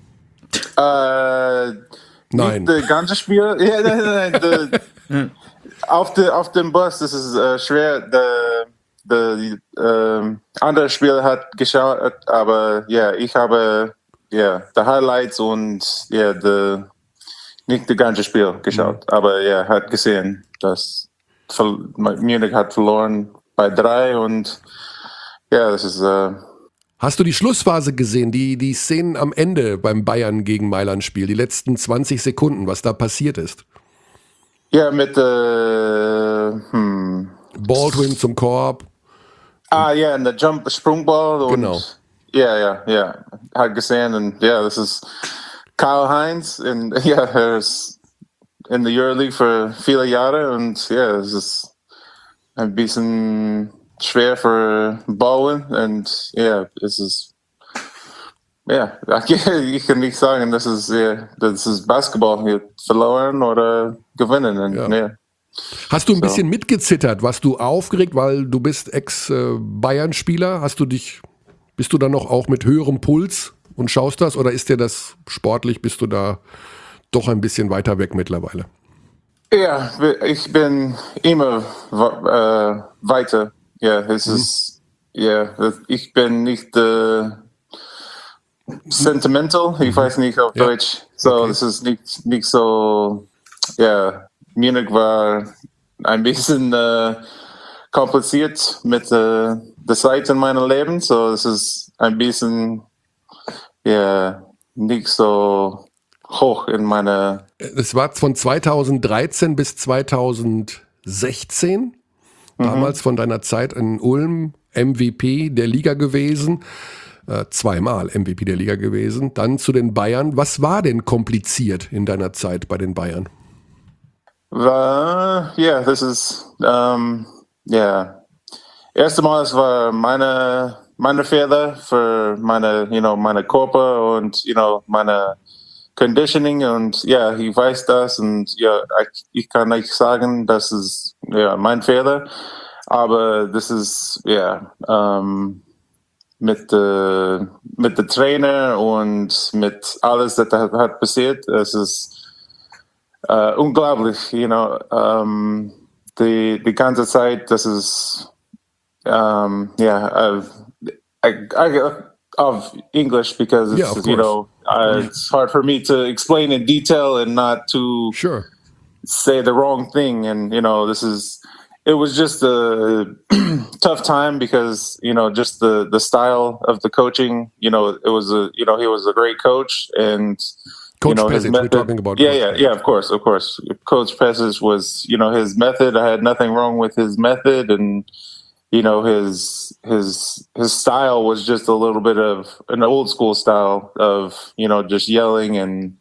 Nein. Nein. Das ganze Spiel? Ja, nein. Auf dem Bus, das ist schwer. Das andere Spiel hat geschaut, aber ja, ich habe die Highlights und nicht das ganze Spiel geschaut. Aber ja, hat gesehen, dass Munich hat verloren bei 3 und ja, das ist. Hast du die Schlussphase gesehen, die Szenen am Ende beim Bayern gegen Mailand-Spiel, die letzten 20 Sekunden, was da passiert ist? Ja, mit Baldwin zum Korb. Ja, und der Sprungball und Genau. Ja. Hat gesehen und ja, das ist Karl-Heinz und ja, er ist in der Euroleague für viele Jahre und ja, es ist ein bisschen schwer für Baldwin und ja, es ist ich kann nicht sagen, das ist Basketball, hier verloren oder gewinnen. Und, Ja. Hast du ein bisschen mitgezittert? Warst du aufgeregt, weil du bist Ex-Bayern-Spieler? Bist du dann noch auch mit höherem Puls und schaust das? Oder ist dir das sportlich, bist du da doch ein bisschen weiter weg mittlerweile? Ja, ich bin immer weiter. Ja, es ist, ich bin nicht sentimental, ich weiß nicht auf Deutsch. So, das ist nicht so, Munich war ein bisschen kompliziert mit der Zeit in meinem Leben, so es ist ein bisschen, nicht so hoch in meiner. Es war von 2013 bis 2016, damals von deiner Zeit in Ulm MVP der Liga gewesen. 2-mal MVP der Liga gewesen, dann zu den Bayern. Was war denn kompliziert in deiner Zeit bei den Bayern? Das ist, erste Mal, es war meine Fehler für meine Körper und, meine Conditioning und ja, ich weiß das und ja, ich kann nicht sagen, das ist mein Fehler, aber das ist, mit der Trainer und mit alles, das hat passiert, es ist unglaublich, die ganze Zeit, das ist, of English because it's, of course. It's hard for me to explain in detail and not to say the wrong thing, and it was just a tough time because, just the style of the coaching, it was he was a great coach and, Coach his Pesic, method. we're talking about. Of course. Coach Pesic was, his method. I had nothing wrong with his method and, you know, his style was just a little bit of an old school style of, you know, just yelling and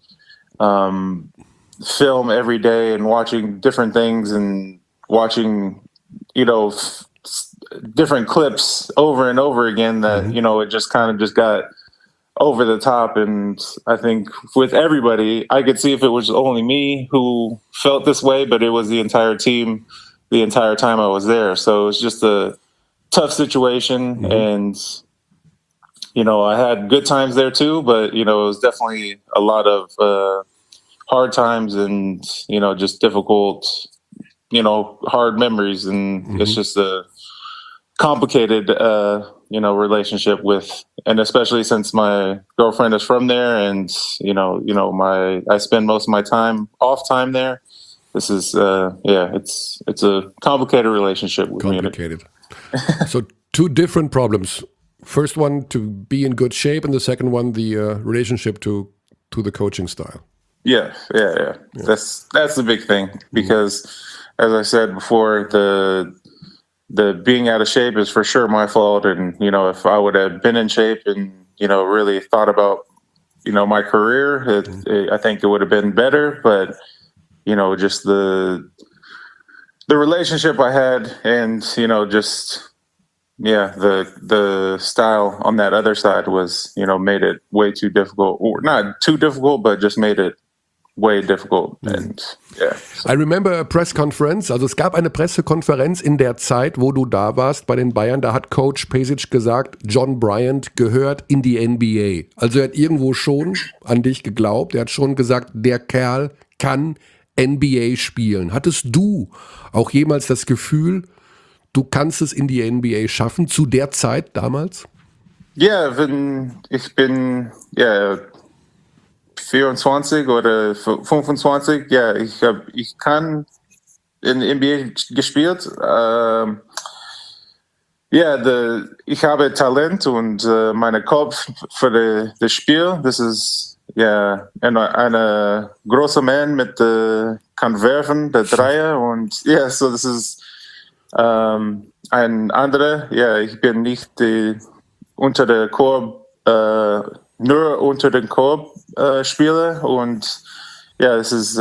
film every day and watching different things and watching, you know, different clips over and over again that, you know, it just kind of just got over the top. And I think with everybody, I could see if it was only me who felt this way, but it was the entire team the entire time I was there. So it was just a tough situation. And, you know, I had good times there too, but, you know, it was definitely a lot of hard times and, you know, just difficult, you know, hard memories. And it's just a complicated, you know, relationship with, and especially since my girlfriend is from there, and I spend most of my off time there. This is, it's a complicated relationship with Complicated. So 2 different problems. First one, to be in good shape, and the second one, the relationship to the coaching style. Yeah. That's the big thing, because as I said before, the being out of shape is for sure my fault. And, you know, if I would have been in shape and, you know, really thought about, you know, my career, I think it would have been better. But, you know, just the relationship I had and, you know, just, the style on that other side was, you know, made it way too difficult, or not too difficult, but just made it way difficult. And I remember a press conference, also es gab eine Pressekonferenz in der Zeit, wo du da warst bei den Bayern, da hat Coach Pešić gesagt, John Bryant gehört in die NBA. Also er hat irgendwo schon an dich geglaubt, er hat schon gesagt, der Kerl kann NBA spielen. Hattest du auch jemals das Gefühl, du kannst es in die NBA schaffen, zu der Zeit damals? Ja, ich bin 24 oder 25, ja, ich kann in der NBA gespielt. Ich habe Talent und mein Kopf für das Spiel. Das ist ein großer Mann mit kann werfen, der Dreier, und so das ist ein anderer. Ja, ich bin nicht unter der Korb. Nur unter den Korb Spieler, und das ist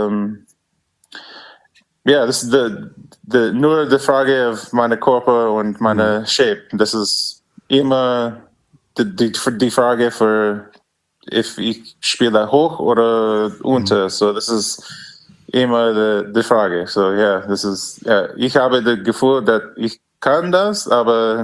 nur die Frage auf meine Körper und meine Shape. Das ist immer die Frage für, if ich spiele hoch oder unter. So das ist immer die Frage. So das ist ich habe das Gefühl, dass ich kann das, aber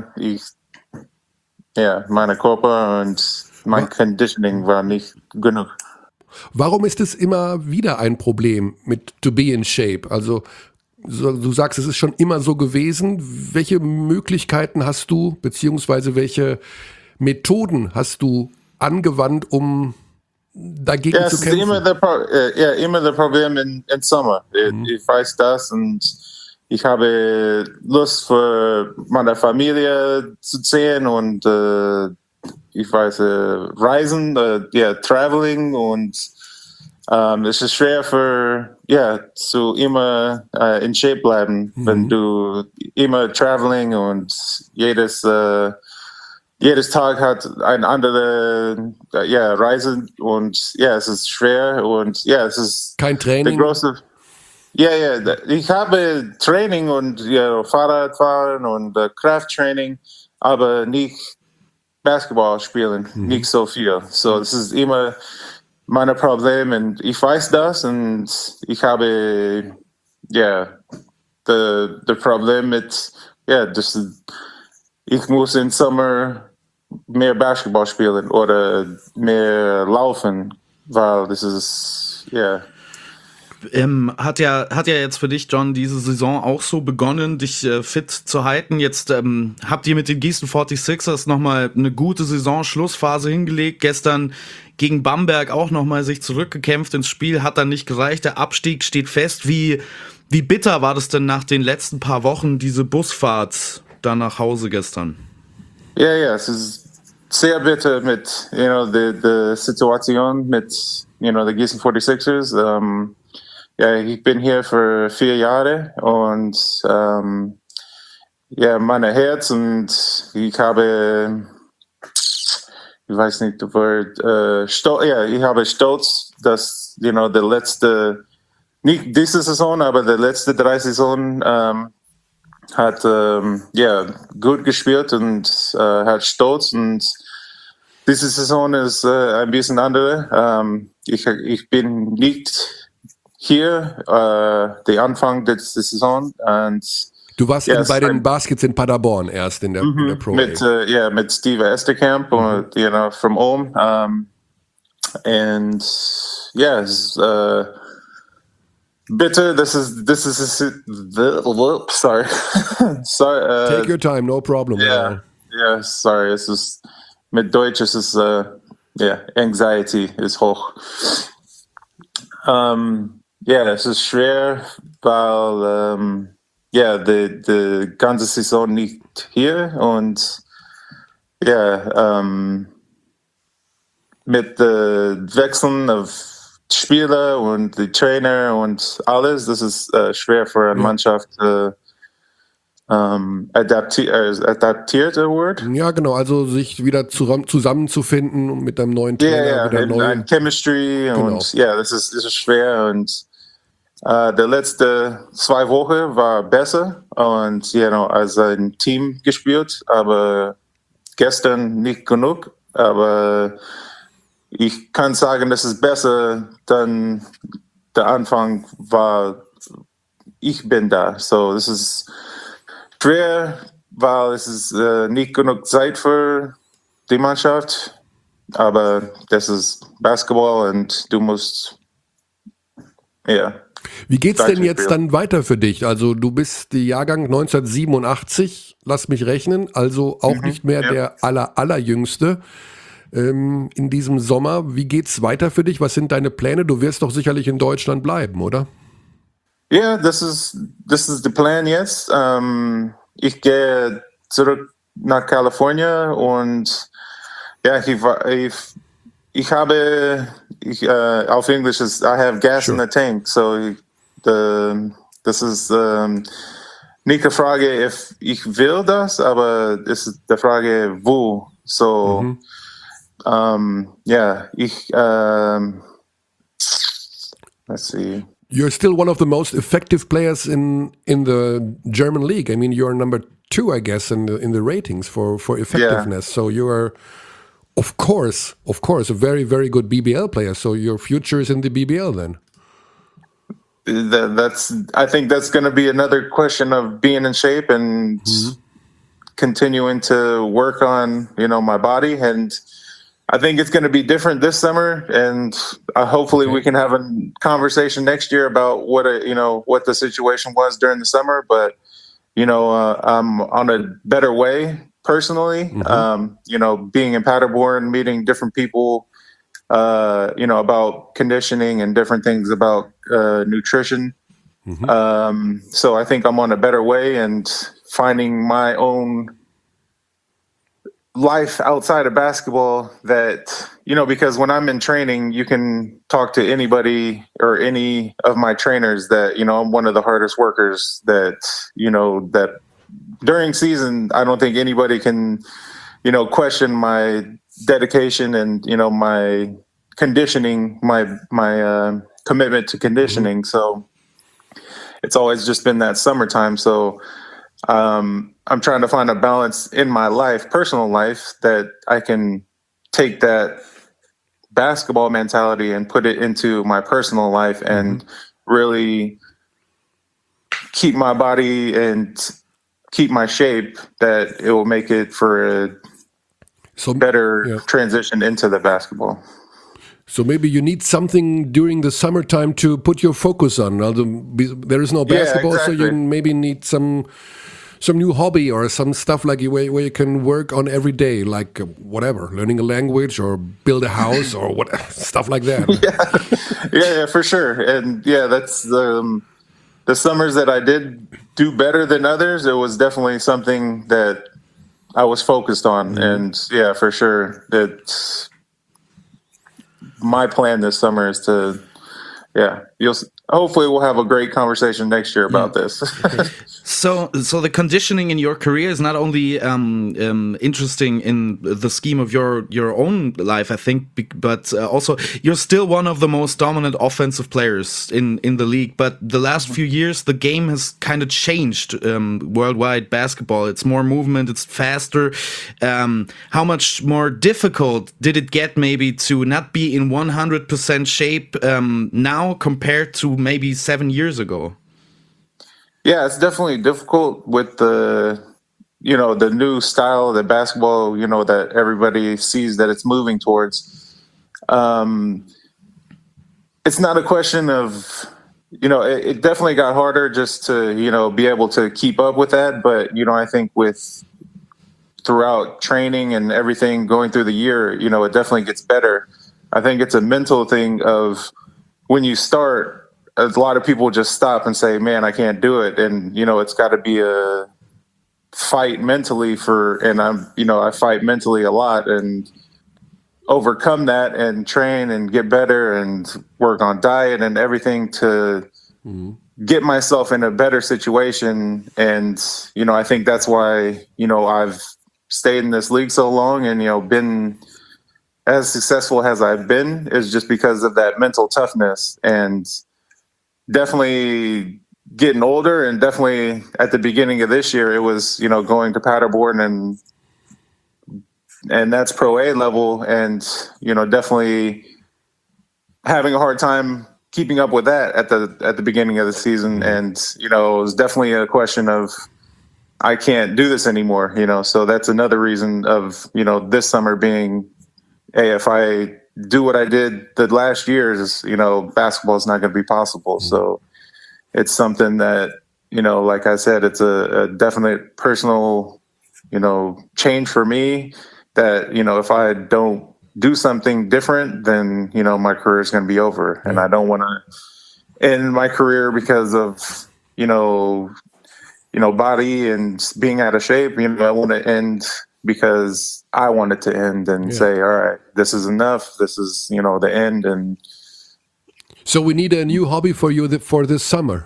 meine Körper und mein Conditioning war nicht genug. Warum ist es immer wieder ein Problem mit to be in shape? Also du sagst, es ist schon immer so gewesen. Welche Möglichkeiten hast du, beziehungsweise welche Methoden hast du angewandt, um dagegen zu kämpfen? Immer das Problem in Sommer. Ich weiß das, und ich habe Lust für meine Familie zu sehen und ich weiß, Reisen, Traveling, und es ist schwer zu immer in Shape bleiben, wenn du immer traveling und jedes Tag hat ein andere Reise, und es ist schwer, und es ist kein Training. Ich habe Training und Fahrradfahren und Krafttraining, aber nicht Basketball spielen, nicht so viel. So, das ist immer mein Problem, und ich weiß das, und ich habe das Problem mit ich muss im Sommer mehr Basketball spielen oder mehr laufen, weil das ist Hat ja jetzt für dich, John, diese Saison auch so begonnen, dich fit zu halten. Jetzt habt ihr mit den Gießen 46ers nochmal eine gute Saison-Schlussphase hingelegt. Gestern gegen Bamberg auch nochmal sich zurückgekämpft ins Spiel, hat dann nicht gereicht. Der Abstieg steht fest. Wie bitter war das denn nach den letzten paar Wochen, diese Busfahrt da nach Hause gestern? Es ist sehr bitter mit der Situation mit the Gießen 46ers. Ich bin hier für 4 Jahre, und ja, meine Herz und ich habe, ich weiß nicht das Wort, ich habe Stolz, dass, der letzte, nicht diese Saison, aber der letzte 3 Saison hat, gut gespielt und hat Stolz und diese Saison ist ein bisschen andere. Ich bin nicht hier, der Anfang der Saison und Du warst ja, bei den Baskets in Paderborn erst in der Pro A. mit Steve Esterkamp, from Ulm. And yeah, it's bitter. This is sorry. Sorry. Take your time, no problem. Yeah, sorry. Es ist mit Deutsch, es ist Anxiety ist hoch. Es ist schwer, weil die ganze Saison nicht hier und mit Wechseln auf Spieler und die Trainer und alles, das ist schwer für eine Mannschaft adaptiert, Word? Ja, genau, also sich wieder zusammenzufinden mit einem neuen Trainer. Ja, Chemistry und das ist schwer und der letzte 2 Wochen war besser und als ein Team gespielt, aber gestern nicht genug. Aber ich kann sagen, das ist besser, dann der Anfang war, ich bin da. So, das ist schwer, weil es ist nicht genug Zeit für die Mannschaft, aber das ist Basketball und du musst, Wie geht's denn jetzt dann weiter für dich? Also du bist die Jahrgang 1987, lass mich rechnen, also auch nicht mehr der allerjüngste in diesem Sommer. Wie geht's weiter für dich? Was sind deine Pläne? Du wirst doch sicherlich in Deutschland bleiben, oder? Ja, das ist der Plan jetzt. Ich gehe zurück nach Kalifornien und ich habe auf Englisch ist I have gas in the tank. So das ist nicht die Frage, if ich will das, aber es ist die Frage, wo. So let's see. You're still one of the most effective players in the German league. I mean, you're number 2, I guess, in the ratings for effectiveness. Yeah. So you are, of course, a very, very good BBL player. So your future is in the BBL then. I think that's going to be another question of being in shape and continuing to work on, my body. And I think it's going to be different this summer, and hopefully we can have a conversation next year about what the situation was during the summer. But I'm on a better way personally. Being in Paderborn, meeting different people, about conditioning and different things about nutrition. So I think I'm on a better way and finding my own life outside of basketball that, because when I'm in training, you can talk to anybody or any of my trainers that, I'm one of the hardest workers that, that during season, I don't think anybody can, question my dedication and, my conditioning, my commitment to conditioning. So it's always just been that summertime. So, I'm trying to find a balance in my life, personal life, that I can take that basketball mentality and put it into my personal life and really keep my body and keep my shape, that it will make it for a better transition into the basketball. So maybe you need something during the summertime to put your focus on. There is no basketball, exactly. So you maybe need some new hobby or some stuff like where you can work on every day, like whatever, learning a language or build a house or what stuff like that. Yeah, for sure. And that's the summers that I did do better than others. It was definitely something that I was focused on, and for sure that my plan this summer is to hopefully we'll have a great conversation next year about this. So the conditioning in your career is not only interesting in the scheme of your own life, I think, but also you're still one of the most dominant offensive players in the league. But the last few years, the game has kind of changed. Worldwide basketball, it's more movement, it's faster. How much more difficult did it get maybe to not be in 100% shape now compared to maybe 7 years ago? Yeah, it's definitely difficult with the new style of the basketball, that everybody sees that it's moving towards. It's not a question of, it definitely got harder just to, be able to keep up with that. But, I think throughout training and everything going through the year, it definitely gets better. I think it's a mental thing of when you start, a lot of people just stop and say, man, I can't do it. And, it's got to be a fight mentally I fight mentally a lot and overcome that and train and get better and work on diet and everything to get myself in a better situation. And, I think that's why, I've stayed in this league so long and, been as successful as I've been is just because of that mental toughness. And definitely getting older, and definitely at the beginning of this year, it was, going to paddleboard and that's Pro A level, and, definitely having a hard time keeping up with that at the beginning of the season. And, it was definitely a question of, I can't do this anymore, so that's another reason of, this summer being, hey, if I do what I did the last years, basketball is not going to be possible. So it's something that, like I said, it's a definite personal, change for me that, if I don't do something different, then, my career is going to be over. And I don't want to end my career because of, body and being out of shape. I want to end because I want it to end and say, all right, this is enough. This is, the end. And so we need a new hobby for you for this summer.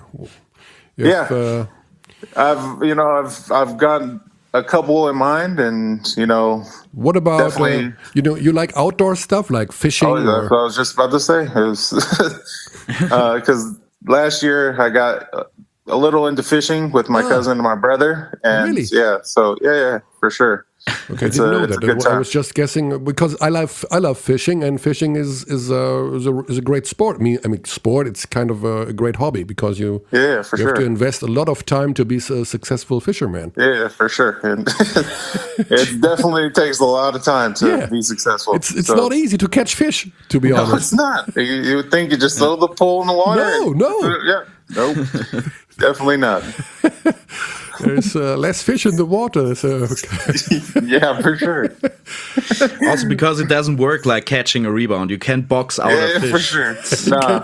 I've got a couple in mind, and what about you like outdoor stuff like fishing? Oh, yeah, I was just about to say, because last year I got a little into fishing with my cousin and my brother, and really? yeah, for sure. Okay, I didn't know that. I was just guessing because I love fishing, and fishing is a great sport. I mean, sport. It's kind of a great hobby because you have to invest a lot of time to be a successful fisherman. Yeah, for sure, and it definitely takes a lot of time to be successful. It's not easy to catch fish, to be honest. No, it's not. You would think you just throw the pole in the water. Nope, definitely not. There's less fish in the water. So. Yeah, for sure. Also because it doesn't work like catching a rebound. You can't box out a fish. For sure. Nah,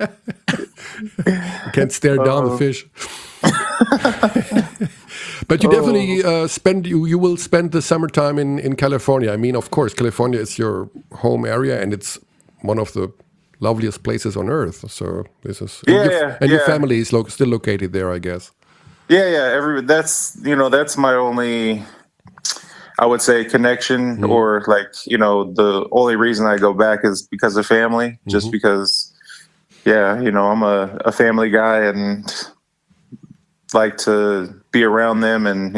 you can't stare down the fish. But you definitely you will spend the summertime in California. I mean, of course, California is your home area, and it's one of the loveliest places on earth. So this is your family is still located there, I guess. Yeah. That's my only, I would say, connection, or the only reason I go back is because of family. Just because, I'm a family guy and like to be around them, and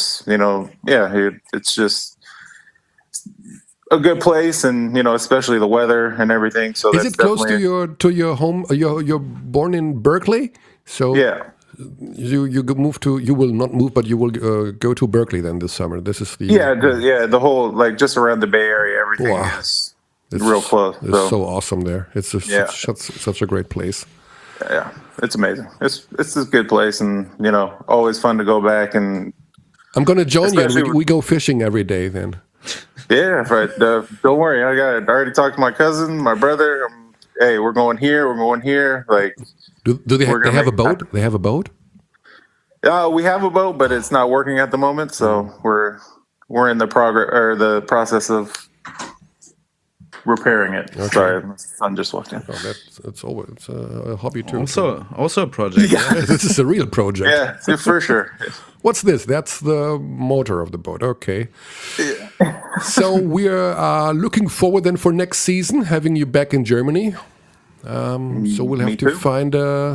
it's just a good place, and especially the weather and everything. So is it close to your home? You're born in Berkeley, so yeah. You will not move, but you will go to Berkeley then this summer. This is the the whole just around the Bay Area, everything is real close. It's so awesome there. It's such a great place. Yeah, it's amazing. It's a good place, and always fun to go back. And I'm gonna join you. And we go fishing every day then. Yeah, right. Don't worry, I already talked to my cousin, my brother. Hey, we're going here. We're going here. Do they have a boat? They have a boat? We have a boat, but it's not working at the moment. So we're in the process of repairing it. Okay. Sorry, my son just walked in. Oh, it's a hobby too. Also a project. Yeah. This is a real project. Yeah, for sure. What's this? That's the motor of the boat. Okay. So we are looking forward then for next season, having you back in Germany. So we'll have to find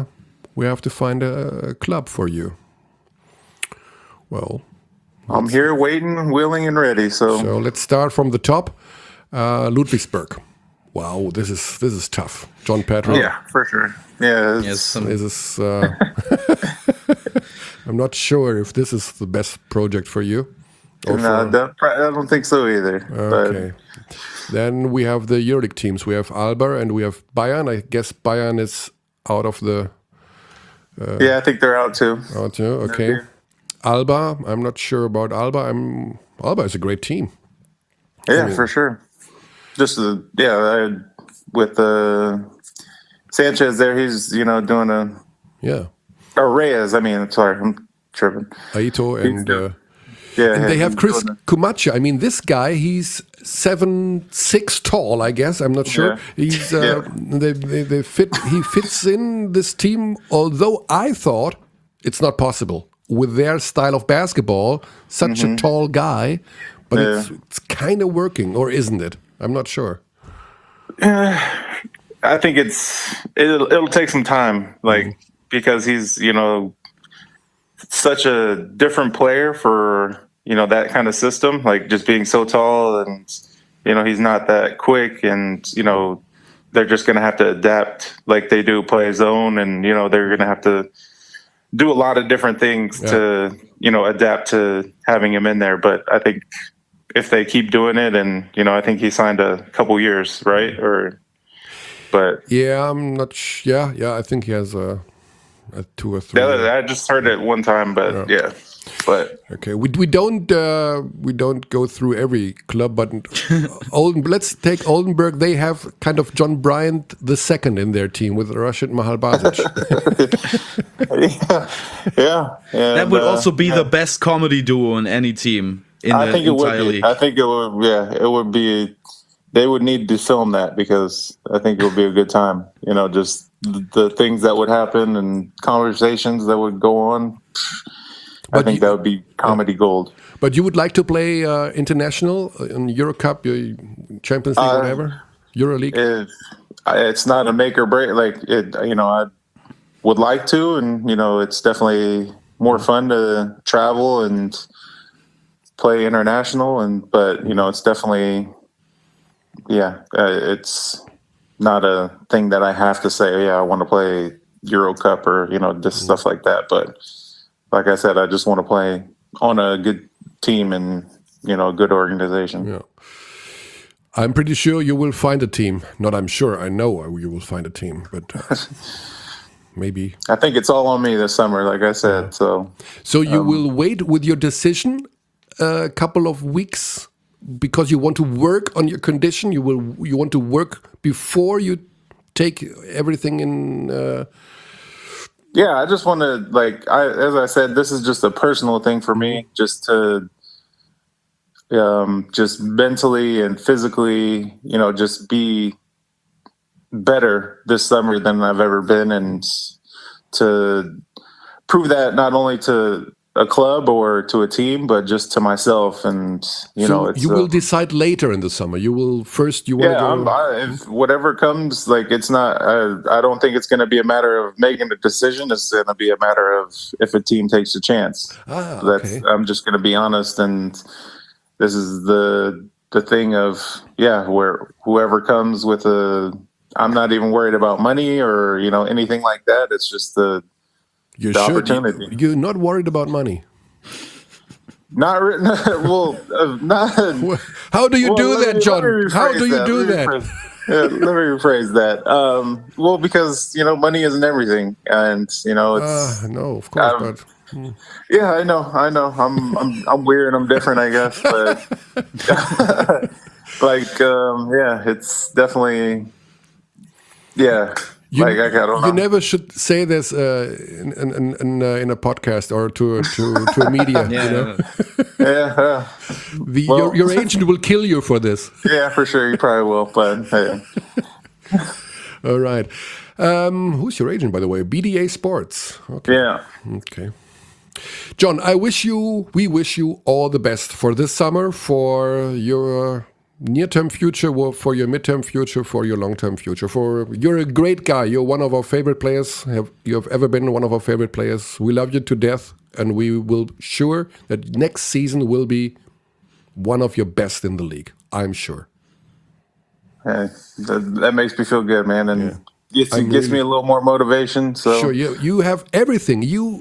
a club for you. Well, I'm here waiting, willing, and ready. so let's start from the top. Ludwigsburg. Wow, this is tough. John Patrick. yeah, for sure. Yeah, Yes. This is. I'm not sure if this is the best project for you. Or no, I don't think so either. okay. Then we have the EuroLeague teams. We have Alba and we have Bayern. I guess Bayern is out of the. Yeah, I think they're out too. Out too. Okay. Alba. I'm not sure about Alba. Alba is a great team. Yeah, for sure. Just with Sanchez there, he's doing Yeah. Reyes. I mean, sorry, I'm tripping. Aito and. Yeah, And they have he's Chris doing Kumacha. I mean, this guy, he's 7'6" tall, I guess. I'm not sure. Yeah. He's he fits in this team, although I thought it's not possible with their style of basketball, such a tall guy, but it's kind of working, or isn't it? I'm not sure. I think it'll take some time, because he's such a different player for that kind of system, just being so tall, and he's not that quick, and they're just going to have to adapt like they do, play zone, and they're going to have to do a lot of different things to adapt to having him in there. But I think if they keep doing it, and I think he signed a couple years, right? But yeah, I'm not. I think he has a 2 or 3. I just heard it one time, but yeah. But okay, we don't go through every club, but let's take Oldenburg. They have kind of John Bryant II in their team with Rashid Mahalbazic. yeah. And, That would also be the best comedy duo in any team in the entire league. I think it would. Yeah, it would be. They would need to film that, because I think it would be a good time. Just the things that would happen and conversations that would go on. I think that would be comedy gold. But you would like to play international in Euro Cup, Champions League, whatever, EuroLeague. It's not a make or break. I would like to, and it's definitely more fun to travel and play international. But it's definitely, it's not a thing that I have to say. I want to play Euro Cup or just stuff like that. But like I said, I just want to play on a good team and a good organization. Yeah. I'm pretty sure you will find a team. Not I'm sure, I know you will find a team, but maybe. I think it's all on me this summer, like I said. So you will wait with your decision a couple of weeks because you want to work on your condition. You want to work before you take everything in. Yeah, I just want to, as I said, this is just a personal thing for me, just to just mentally and physically, just be better this summer than I've ever been, and to prove that not only to a club or to a team, but just to myself. And you will decide later in the summer. You will first. You want to if whatever comes, it's not. I don't think it's going to be a matter of making a decision. It's going to be a matter of if a team takes a chance. Okay. I'm just going to be honest, and this is the thing of where whoever comes with I'm not even worried about money or anything like that. It's just the opportunity. You're not worried about money. Not well. Not. How do you do that, John? How do you do that? Let me rephrase that. Well, because money isn't everything, and it's. No, of course, but. Yeah, I know. I'm weird. I'm different, I guess, but it's definitely. Yeah, Like I don't know. You never should say this in a podcast or to a media. Yeah. You know? Yeah. Your agent will kill you for this. Yeah, for sure. You probably will, but hey. All right. Who's your agent, by the way? BDA Sports. Okay. Yeah. Okay. John, we wish you all the best for this summer, for your near-term future, for your mid-term future, for your long-term future. You're a great guy. You're one of our favorite players. You have ever been one of our favorite players. We love you to death, and we will sure that next season will be one of your best in the league. I'm sure. Hey, that makes me feel good, man, and gets me a little more motivation. So Sure, you have everything. You're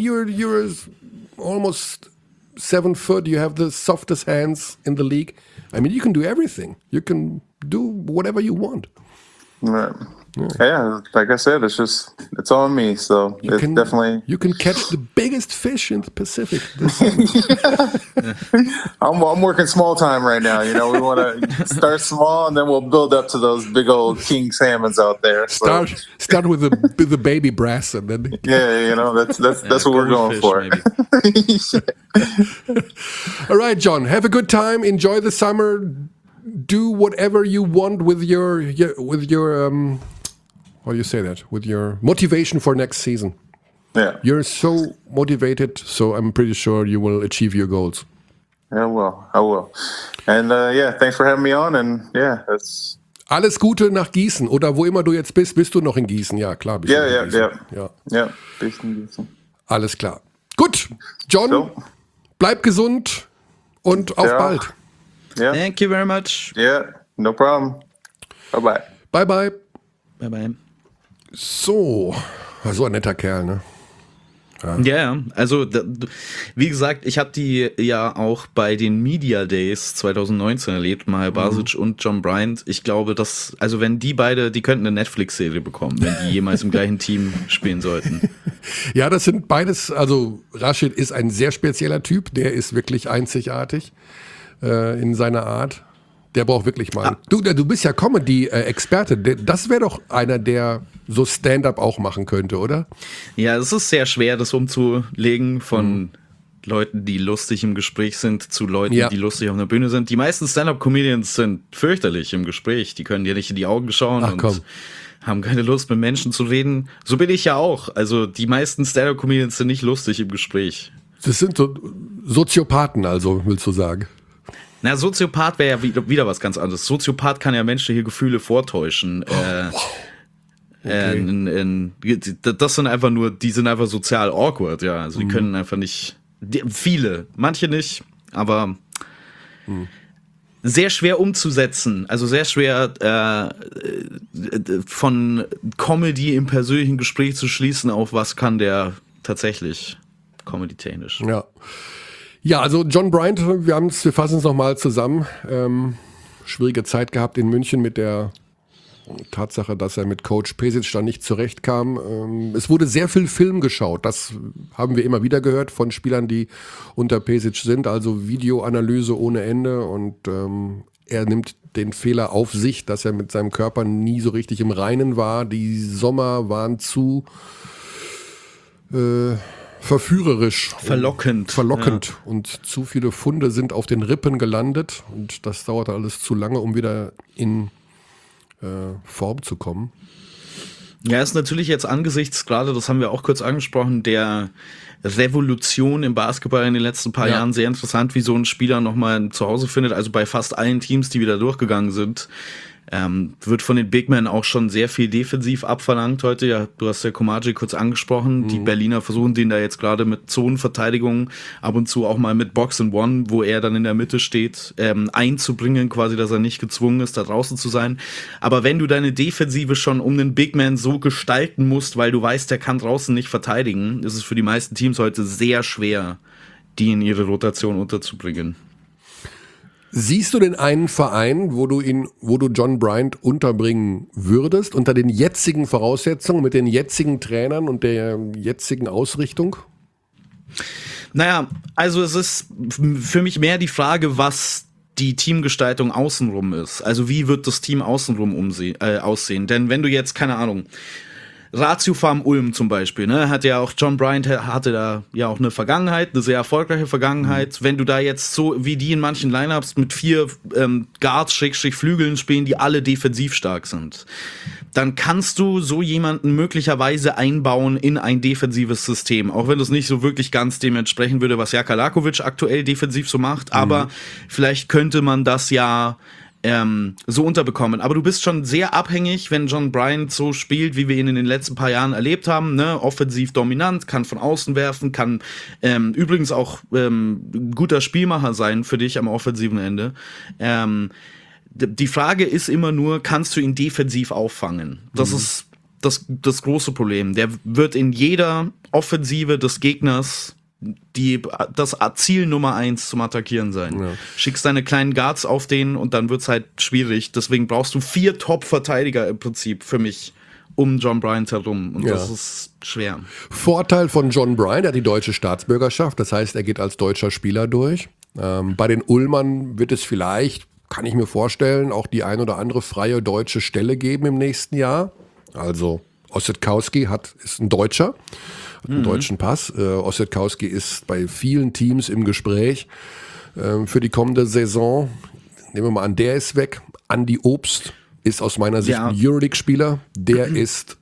almost 7 foot. You have the softest hands in the league. I mean, you can do everything. You can do whatever you want. right. Yeah, like I said, it's on me. So it's definitely. You can catch the biggest fish in the Pacific. I'm working small time right now. You know, we want to start small, and then we'll build up to those big old king salmons out there. So. Start with the baby brass, and then Yeah, you know, that's what we're going for. All right, John. Have a good time. Enjoy the summer. Do whatever you want with your how do you say that? With your motivation for next season. Yeah. You're so motivated, so I'm pretty sure you will achieve your goals. Yeah, I will. And thanks for having me on. And that's. Alles Gute nach Gießen oder wo immer du jetzt bist. Bist du noch in Gießen? Ja, klar. Bist du noch in Gießen. Ja, bisschen Gießen. Alles klar. Gut, John, So. bleib gesund und auf Ja. bald. Yeah. Thank you very much. Yeah, no problem. Bye-bye. Bye, bye. Bye bye. So ein netter Kerl, ne? Ja, also wie gesagt, ich habe die ja auch bei den Media Days 2019 erlebt, Maher Basic und John Bryant. Ich glaube, wenn die beide, die könnten eine Netflix-Serie bekommen, wenn die jemals im gleichen Team spielen sollten. Ja, das sind beides, also Rashid ist ein sehr spezieller Typ, der ist wirklich einzigartig in seiner Art. Der braucht wirklich mal. Du bist ja Comedy-Experte. Das wäre doch einer, der so Stand-up auch machen könnte, oder? Ja, es ist sehr schwer, das umzulegen von Leuten, die lustig im Gespräch sind, zu Leuten, die lustig auf der Bühne sind. Die meisten Stand-up-Comedians sind fürchterlich im Gespräch. Die können dir nicht in die Augen schauen und haben keine Lust, mit Menschen zu reden. So bin ich ja auch. Also die meisten Stand-up-Comedians sind nicht lustig im Gespräch. Das sind so Soziopathen, also, willst du sagen? Na, Soziopath wäre ja wieder was ganz anderes. Soziopath kann ja menschliche Gefühle vortäuschen. Das sind einfach die sind einfach sozial awkward, ja. Also die können einfach nicht, viele, manche nicht, aber sehr schwer umzusetzen. Also sehr schwer von Comedy im persönlichen Gespräch zu schließen auf was kann der tatsächlich comedy-technisch. Ja, also John Bryant, wir fassen es nochmal zusammen. Schwierige Zeit gehabt in München mit der Tatsache, dass er mit Coach Pesic dann nicht zurechtkam. Es wurde sehr viel Film geschaut. Das haben wir immer wieder gehört von Spielern, die unter Pesic sind. Also Videoanalyse ohne Ende. Und er nimmt den Fehler auf sich, dass er mit seinem Körper nie so richtig im Reinen war. Die Sommer waren zu verführerisch. Verlockend. Ja. Und zu viele Funde sind auf den Rippen gelandet. Und das dauerte alles zu lange, um wieder in Form zu kommen. Ja, ist natürlich jetzt angesichts, gerade das haben wir auch kurz angesprochen, der Revolution im Basketball in den letzten paar Jahren sehr interessant, wie so ein Spieler nochmal zu Hause findet. Also bei fast allen Teams, die wieder durchgegangen sind, wird von den Big Men auch schon sehr viel defensiv abverlangt heute. Ja, du hast ja Komaji kurz angesprochen. Die Berliner versuchen den da jetzt gerade mit Zonenverteidigung, ab und zu auch mal mit Box and One, wo er dann in der Mitte steht, einzubringen, quasi, dass er nicht gezwungen ist, da draußen zu sein. Aber wenn du deine Defensive schon um den Big Man so gestalten musst, weil du weißt, der kann draußen nicht verteidigen, ist es für die meisten Teams heute sehr schwer, die in ihre Rotation unterzubringen. Siehst du denn einen Verein, wo du John Bryant unterbringen würdest, unter den jetzigen Voraussetzungen, mit den jetzigen Trainern und der jetzigen Ausrichtung? Naja, also es ist für mich mehr die Frage, was die Teamgestaltung außenrum ist. Also wie wird das Team außenrum aussehen? Denn wenn du jetzt, keine Ahnung, Ratio Farm Ulm zum Beispiel, ne, hat ja auch John Bryant hatte da ja auch eine Vergangenheit, eine sehr erfolgreiche Vergangenheit. Wenn du da jetzt so wie die in manchen Lineups mit 4 Guards/Flügeln spielen, die alle defensiv stark sind, dann kannst du so jemanden möglicherweise einbauen in ein defensives System, auch wenn das nicht so wirklich ganz dem entsprechen würde, was Jaka Lakovic aktuell defensiv so macht, aber vielleicht könnte man das ja so unterbekommen. Aber du bist schon sehr abhängig, wenn John Bryant so spielt, wie wir ihn in den letzten paar Jahren erlebt haben, ne? Offensiv dominant, kann von außen werfen, kann übrigens auch ein guter Spielmacher sein für dich am offensiven Ende. Die Frage ist immer nur, kannst du ihn defensiv auffangen? Das ist das große Problem. Der wird in jeder Offensive des Gegners das Ziel Nummer 1 zum Attackieren sein. Ja. Schickst deine kleinen Guards auf den und dann wird's halt schwierig. Deswegen brauchst du 4 Top-Verteidiger im Prinzip für mich um John Bryant herum. Und das ist schwer. Vorteil von John Bryant, er hat die deutsche Staatsbürgerschaft. Das heißt, er geht als deutscher Spieler durch. Bei den Ulmern wird es vielleicht, kann ich mir vorstellen, auch die ein oder andere freie deutsche Stelle geben im nächsten Jahr. Also Ossetkowski ist ein Deutscher. Einen deutschen Pass. Ossetkowski ist bei vielen Teams im Gespräch für die kommende Saison. Nehmen wir mal an, der ist weg. Andi Obst ist aus meiner Sicht ein Euroleague-Spieler. Der ist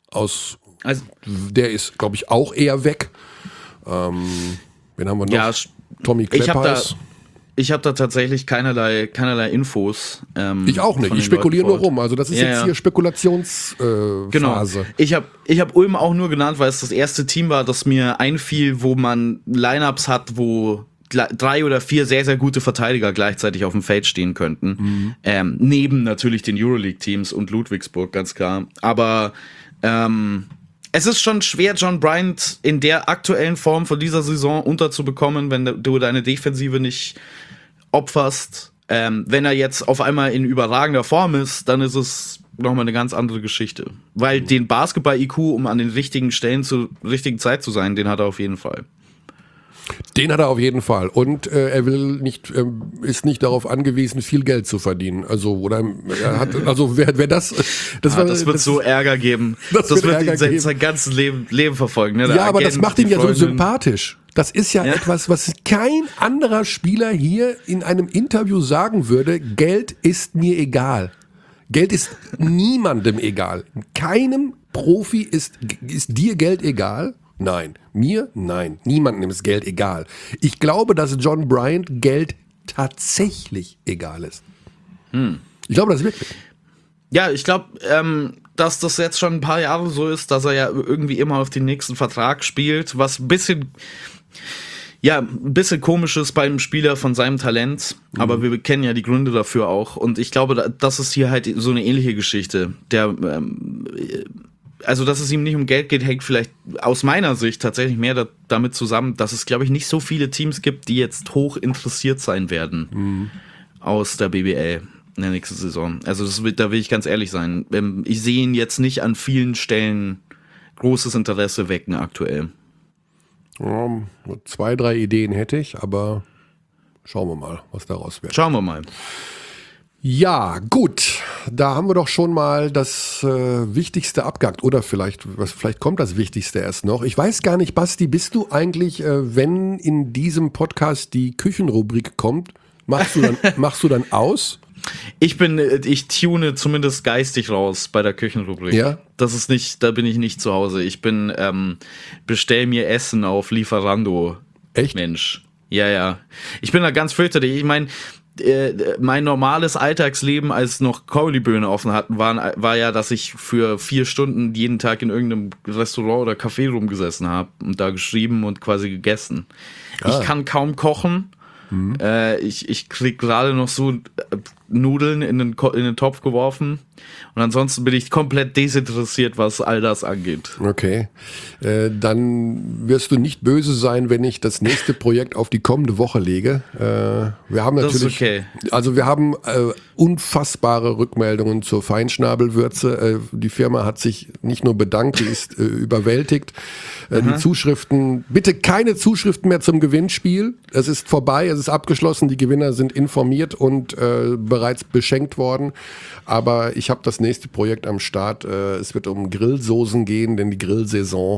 glaube ich, auch eher weg. Wen haben wir noch? Ja, Tommy Kleppeis. Ich habe da tatsächlich keinerlei Infos. Ich auch nicht. Ich spekuliere nur rum. Also das ist jetzt hier Spekulationsphase. Genau. Ich hab Ulm auch nur genannt, weil es das erste Team war, das mir einfiel, wo man Lineups hat, wo 3 oder 4 sehr, sehr gute Verteidiger gleichzeitig auf dem Feld stehen könnten. Neben natürlich den Euroleague-Teams und Ludwigsburg, ganz klar. Aber es ist schon schwer, John Bryant in der aktuellen Form von dieser Saison unterzubekommen, wenn du deine Defensive nicht opferst. Wenn er jetzt auf einmal in überragender Form ist, dann ist es nochmal eine ganz andere Geschichte. Weil den Basketball-IQ, um an den richtigen Stellen zur richtigen Zeit zu sein, den hat er auf jeden Fall. Den hat er auf jeden Fall. Und er ist nicht darauf angewiesen, viel Geld zu verdienen. Also, wer das wird so Ärger geben. Das wird ihn sein ganzes Leben verfolgen. Ne? Ja, aber das macht ihn ja so sympathisch. Das ist ja etwas, was kein anderer Spieler hier in einem Interview sagen würde. Geld ist mir egal. Geld ist niemandem egal. Keinem Profi ist dir Geld egal. Nein. Mir? Nein. Niemandem ist Geld egal. Ich glaube, dass John Bryant Geld tatsächlich egal ist. Ich glaube das wirklich. Ja, ich glaube, dass das jetzt schon ein paar Jahre so ist, dass er ja irgendwie immer auf den nächsten Vertrag spielt, was ein bisschen komisch ist bei einem Spieler von seinem Talent, aber wir kennen ja die Gründe dafür auch. Und ich glaube, das ist hier halt so eine ähnliche Geschichte. Also, dass es ihm nicht um Geld geht, hängt vielleicht aus meiner Sicht tatsächlich mehr damit zusammen, dass es, glaube ich, nicht so viele Teams gibt, die jetzt hoch interessiert sein werden aus der BBL in der nächsten Saison. Also, da will ich ganz ehrlich sein. Ich sehe ihn jetzt nicht an vielen Stellen großes Interesse wecken aktuell. Ja, 2, 3 Ideen hätte ich, aber schauen wir mal, was daraus wird. Schauen wir mal. Ja, gut. Da haben wir doch schon mal das Wichtigste abgehakt. Oder vielleicht kommt das Wichtigste erst noch. Ich weiß gar nicht, Basti, bist du eigentlich, wenn in diesem Podcast die Küchenrubrik kommt, machst du dann aus? Ich tune zumindest geistig raus bei der Küchenrubrik. Ja? Da bin ich nicht zu Hause. Ich bin, bestell mir Essen auf Lieferando. Echt? Mensch. Ja. Ich bin da ganz fürchterlich. Ich meine, mein normales Alltagsleben, als noch Kauliböhne offen hatten, war ja, dass ich für 4 Stunden jeden Tag in irgendeinem Restaurant oder Café rumgesessen habe und da geschrieben und quasi gegessen. Ich kann kaum kochen. Ich krieg gerade noch so Nudeln in den Topf geworfen. Und ansonsten bin ich komplett desinteressiert, was all das angeht. Okay. Dann wirst du nicht böse sein, wenn ich das nächste Projekt auf die kommende Woche lege. Wir haben natürlich, Das ist okay. Also wir haben unfassbare Rückmeldungen zur Feinschnabelwürze. Die Firma hat sich nicht nur bedankt, die ist überwältigt. Die Zuschriften, bitte keine Zuschriften mehr zum Gewinnspiel. Es ist vorbei, es ist abgeschlossen, die Gewinner sind informiert und bereits beschenkt worden. Aber ich habe das nächste Projekt am Start. Es wird um Grillsoßen gehen, denn die Grillsaison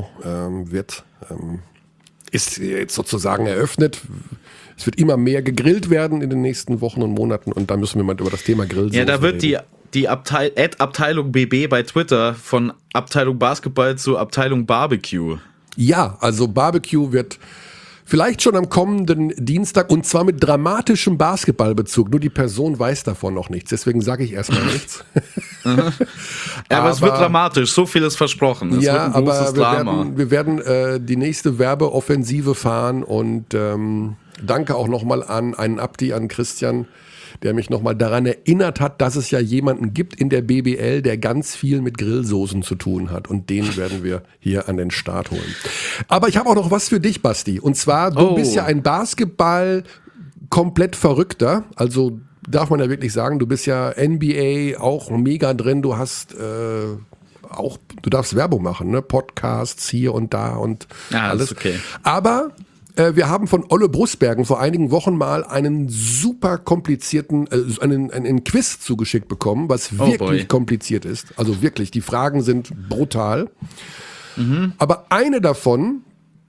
ist jetzt sozusagen eröffnet. Es wird immer mehr gegrillt werden in den nächsten Wochen und Monaten und da müssen wir mal über das Thema Grillsoßen Ja, da wird reden. die Abteilung BB bei Twitter von Abteilung Basketball zu Abteilung Barbecue. Ja, also Barbecue wird vielleicht schon am kommenden Dienstag und zwar mit dramatischem Basketballbezug. Nur die Person weiß davon noch nichts, deswegen sage ich erstmal nichts. Aber es wird dramatisch, so viel ist versprochen. Es wird ein großes Drama. Wir werden die nächste Werbeoffensive fahren und danke auch nochmal an einen Abdi, an Christian, der mich nochmal daran erinnert hat, dass es ja jemanden gibt in der BBL, der ganz viel mit Grillsoßen zu tun hat. Und den werden wir hier an den Start holen. Aber ich habe auch noch was für dich, Basti. Und zwar, du bist ja ein Basketball komplett Verrückter. Also darf man ja wirklich sagen, du bist ja NBA auch mega drin. Du hast du darfst Werbung machen, ne? Podcasts hier und da und alles. Ist okay. Aber wir haben von Olle Brusbergen vor einigen Wochen mal einen super komplizierten, einen Quiz zugeschickt bekommen, was wirklich kompliziert ist. Also wirklich, die Fragen sind brutal. Aber eine davon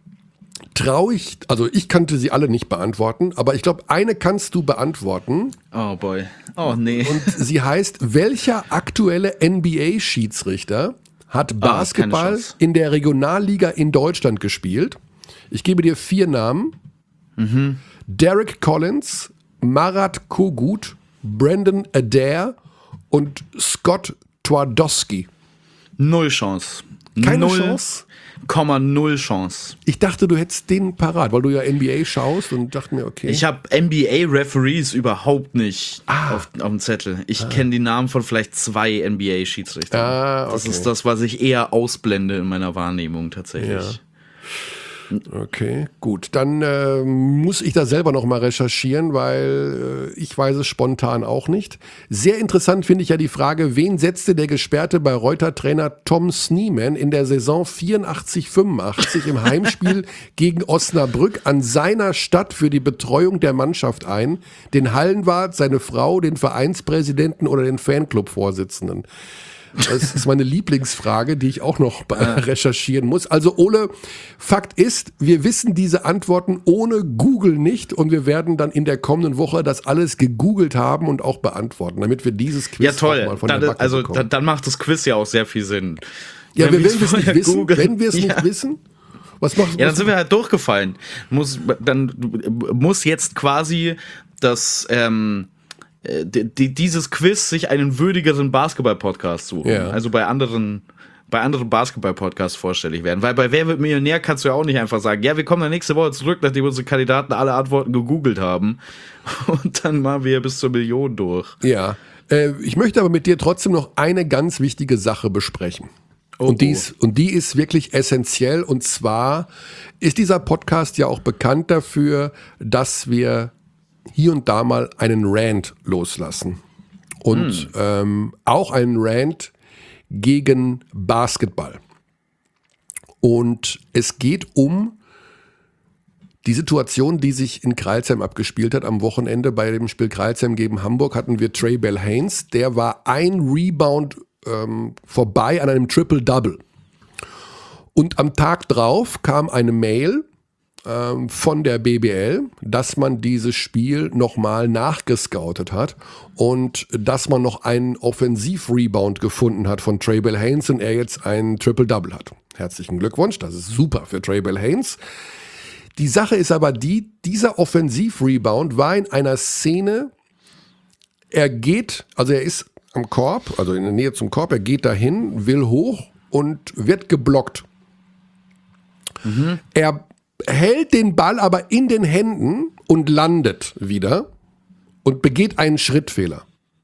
also ich kannte sie alle nicht beantworten, aber ich glaube, eine kannst du beantworten. Oh boy. Oh nee. Und sie heißt, welcher aktuelle NBA-Schiedsrichter hat Basketball in der Regionalliga in Deutschland gespielt? Ich gebe dir 4 Namen. Derek Collins, Marat Kogut, Brandon Adair und Scott Twardowski. 0 Chance. Keine Chance? 0,0 Chance. Ich dachte, du hättest den parat, weil du ja NBA schaust und dachte mir, okay. Ich habe NBA-Referees überhaupt nicht auf dem Zettel. Ich kenne die Namen von vielleicht 2 NBA-Schiedsrichtern. Okay. Das ist das, was ich eher ausblende in meiner Wahrnehmung tatsächlich. Ja. Okay, gut. Dann muss ich da selber noch mal recherchieren, weil ich weiß es spontan auch nicht. Sehr interessant finde ich ja die Frage, wen setzte der Gesperrte bei Reuter-Trainer Tom Sneeman in der Saison 84/85 im Heimspiel gegen Osnabrück an seiner Stadt für die Betreuung der Mannschaft ein? Den Hallenwart, seine Frau, den Vereinspräsidenten oder den Fanclub-Vorsitzenden? Das ist meine Lieblingsfrage, die ich auch noch recherchieren muss. Also Ole, Fakt ist, wir wissen diese Antworten ohne Google nicht und wir werden dann in der kommenden Woche das alles gegoogelt haben und auch beantworten, damit wir dieses Quiz auch mal von der Backe bekommen. Dann macht das Quiz ja auch sehr viel Sinn. Ja, wenn wir es nicht wissen, was macht dann sind wir halt durchgefallen. Dann muss jetzt quasi das dieses Quiz sich einen würdigeren Basketball-Podcast suchen. Ja. Also bei anderen Basketball-Podcasts vorstellig werden. Weil bei Wer wird Millionär kannst du ja auch nicht einfach sagen, ja, wir kommen dann nächste Woche zurück, nachdem unsere Kandidaten alle Antworten gegoogelt haben. Und dann machen wir bis zur Million durch. Ja, ich möchte aber mit dir trotzdem noch eine ganz wichtige Sache besprechen. Und die ist wirklich essentiell. Und zwar ist dieser Podcast ja auch bekannt dafür, dass wir hier und da mal einen Rant loslassen. Und auch einen Rant gegen Basketball. Und es geht um die Situation, die sich in Crailsheim abgespielt hat. Am Wochenende bei dem Spiel Crailsheim gegen Hamburg hatten wir Trey Bell Haynes. Der war ein Rebound vorbei an einem Triple-Double. Und am Tag drauf kam eine Mail von der BBL, dass man dieses Spiel nochmal nachgescoutet hat und dass man noch einen Offensiv-Rebound gefunden hat von Trey Bell Haynes und er jetzt ein Triple-Double hat. Herzlichen Glückwunsch, das ist super für Trey Bell Haynes. Die Sache ist aber dieser Offensiv-Rebound war in einer Szene, er ist am Korb, also in der Nähe zum Korb, er geht dahin, will hoch und wird geblockt. Er hält den Ball aber in den Händen und landet wieder und begeht einen Schrittfehler.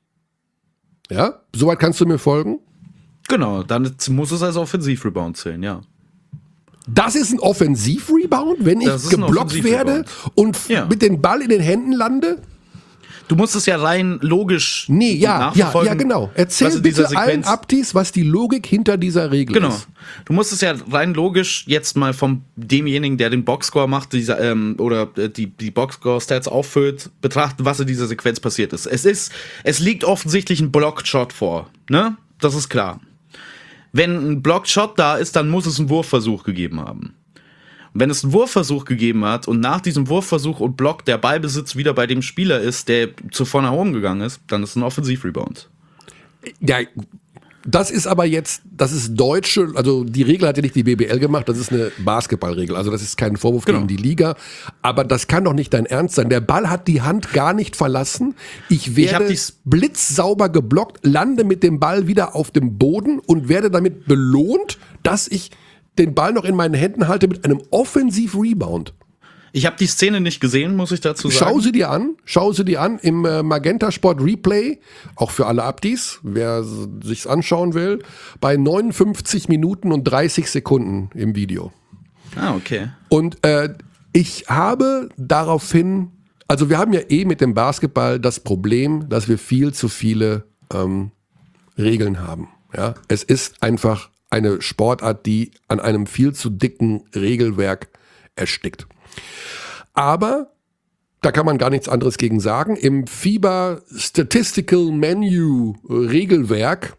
Ja, soweit kannst du mir folgen? Genau, dann muss es als Offensivrebound zählen, ja. Das ist ein Offensivrebound, wenn ich geblockt werde und mit dem Ball in den Händen lande? Du musst es ja rein logisch nachverfolgen. Ja, genau. Erzähl bitte allen Abdis, was die Logik hinter dieser Regel ist. Du musst es ja rein logisch jetzt mal von demjenigen, der den Boxscore macht, oder die Boxscore-Stats auffüllt, betrachten, was in dieser Sequenz passiert ist. Es liegt offensichtlich ein Blocked-Shot vor, ne? Das ist klar. Wenn ein Blocked-Shot da ist, dann muss es einen Wurfversuch gegeben haben. Und wenn es einen Wurfversuch gegeben hat und nach diesem Wurfversuch und Block der Ballbesitz wieder bei dem Spieler ist, der zuvor nach oben gegangen ist, dann ist es ein Offensivrebound. Ja, das ist aber das ist deutsche, also die Regel hat ja nicht die BBL gemacht, das ist eine Basketballregel, also das ist kein Vorwurf gegen die Liga, aber das kann doch nicht dein Ernst sein. Der Ball hat die Hand gar nicht verlassen, ich werde blitzsauber geblockt, lande mit dem Ball wieder auf dem Boden und werde damit belohnt, dass ich den Ball noch in meinen Händen halte mit einem Offensiv-Rebound. Ich habe die Szene nicht gesehen, muss ich dazu sagen. Schau sie dir an im Magenta Sport Replay, auch für alle Abdis, wer sich's anschauen will, bei 59 Minuten und 30 Sekunden im Video. Ah, okay. Und ich habe daraufhin, also wir haben ja mit dem Basketball das Problem, dass wir viel zu viele Regeln haben. Ja? Es ist einfach eine Sportart, die an einem viel zu dicken Regelwerk erstickt. Aber da kann man gar nichts anderes gegen sagen. Im FIBA Statistical Menu Regelwerk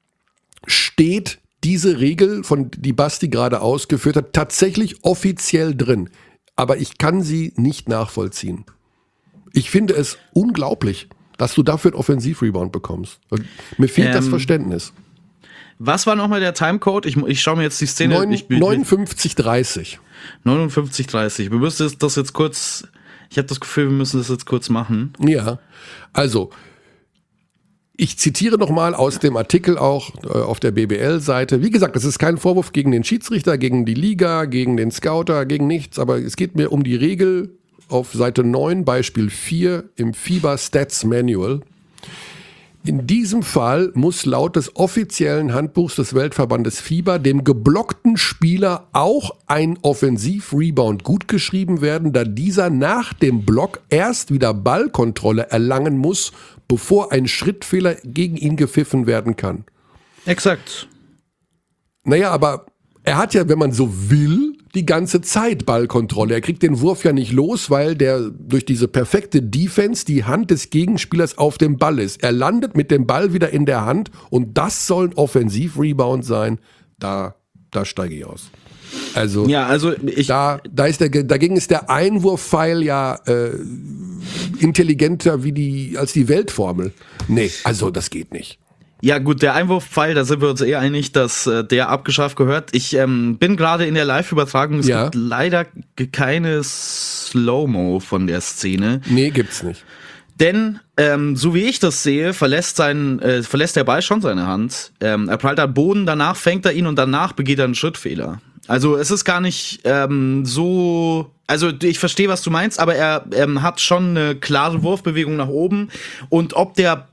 steht diese Regel, die Basti gerade ausgeführt hat, tatsächlich offiziell drin. Aber ich kann sie nicht nachvollziehen. Ich finde es unglaublich, dass du dafür einen Offensivrebound bekommst. Mir fehlt das Verständnis. Was war nochmal der Timecode? Ich schaue mir jetzt die Szene... 59:30. 59:30. Wir müssen das jetzt kurz... Ich habe das Gefühl, wir müssen das jetzt kurz machen. Ja, also... Ich zitiere nochmal aus dem Artikel auch auf der BBL-Seite. Wie gesagt, das ist kein Vorwurf gegen den Schiedsrichter, gegen die Liga, gegen den Scouter, gegen nichts. Aber es geht mir um die Regel auf Seite 9, Beispiel 4 im FIBA Stats Manual. In diesem Fall muss laut des offiziellen Handbuchs des Weltverbandes FIBA dem geblockten Spieler auch ein Offensivrebound gutgeschrieben werden, da dieser nach dem Block erst wieder Ballkontrolle erlangen muss, bevor ein Schrittfehler gegen ihn gepfiffen werden kann. Exakt. Naja, aber er hat ja, wenn man so will, die ganze Zeit Ballkontrolle. Er kriegt den Wurf ja nicht los, weil der durch diese perfekte Defense die Hand des Gegenspielers auf dem Ball ist. Er landet mit dem Ball wieder in der Hand und das soll ein Offensivrebound sein. Da steige ich aus. Also, ja, also dagegen ist der Einwurfpfeil ja intelligenter als die Weltformel. Nee, also das geht nicht. Ja gut, der Einwurfpfeil, da sind wir uns eher einig, dass der abgeschafft gehört. Ich bin gerade in der Live-Übertragung, es gibt leider keine Slow-Mo von der Szene. Nee, gibt's nicht. Denn, so wie ich das sehe, verlässt der Ball schon seine Hand. Er prallt am Boden, danach fängt er ihn und danach begeht er einen Schrittfehler. Also es ist gar nicht so... Also ich verstehe, was du meinst, aber er hat schon eine klare Wurfbewegung nach oben. Und ob der...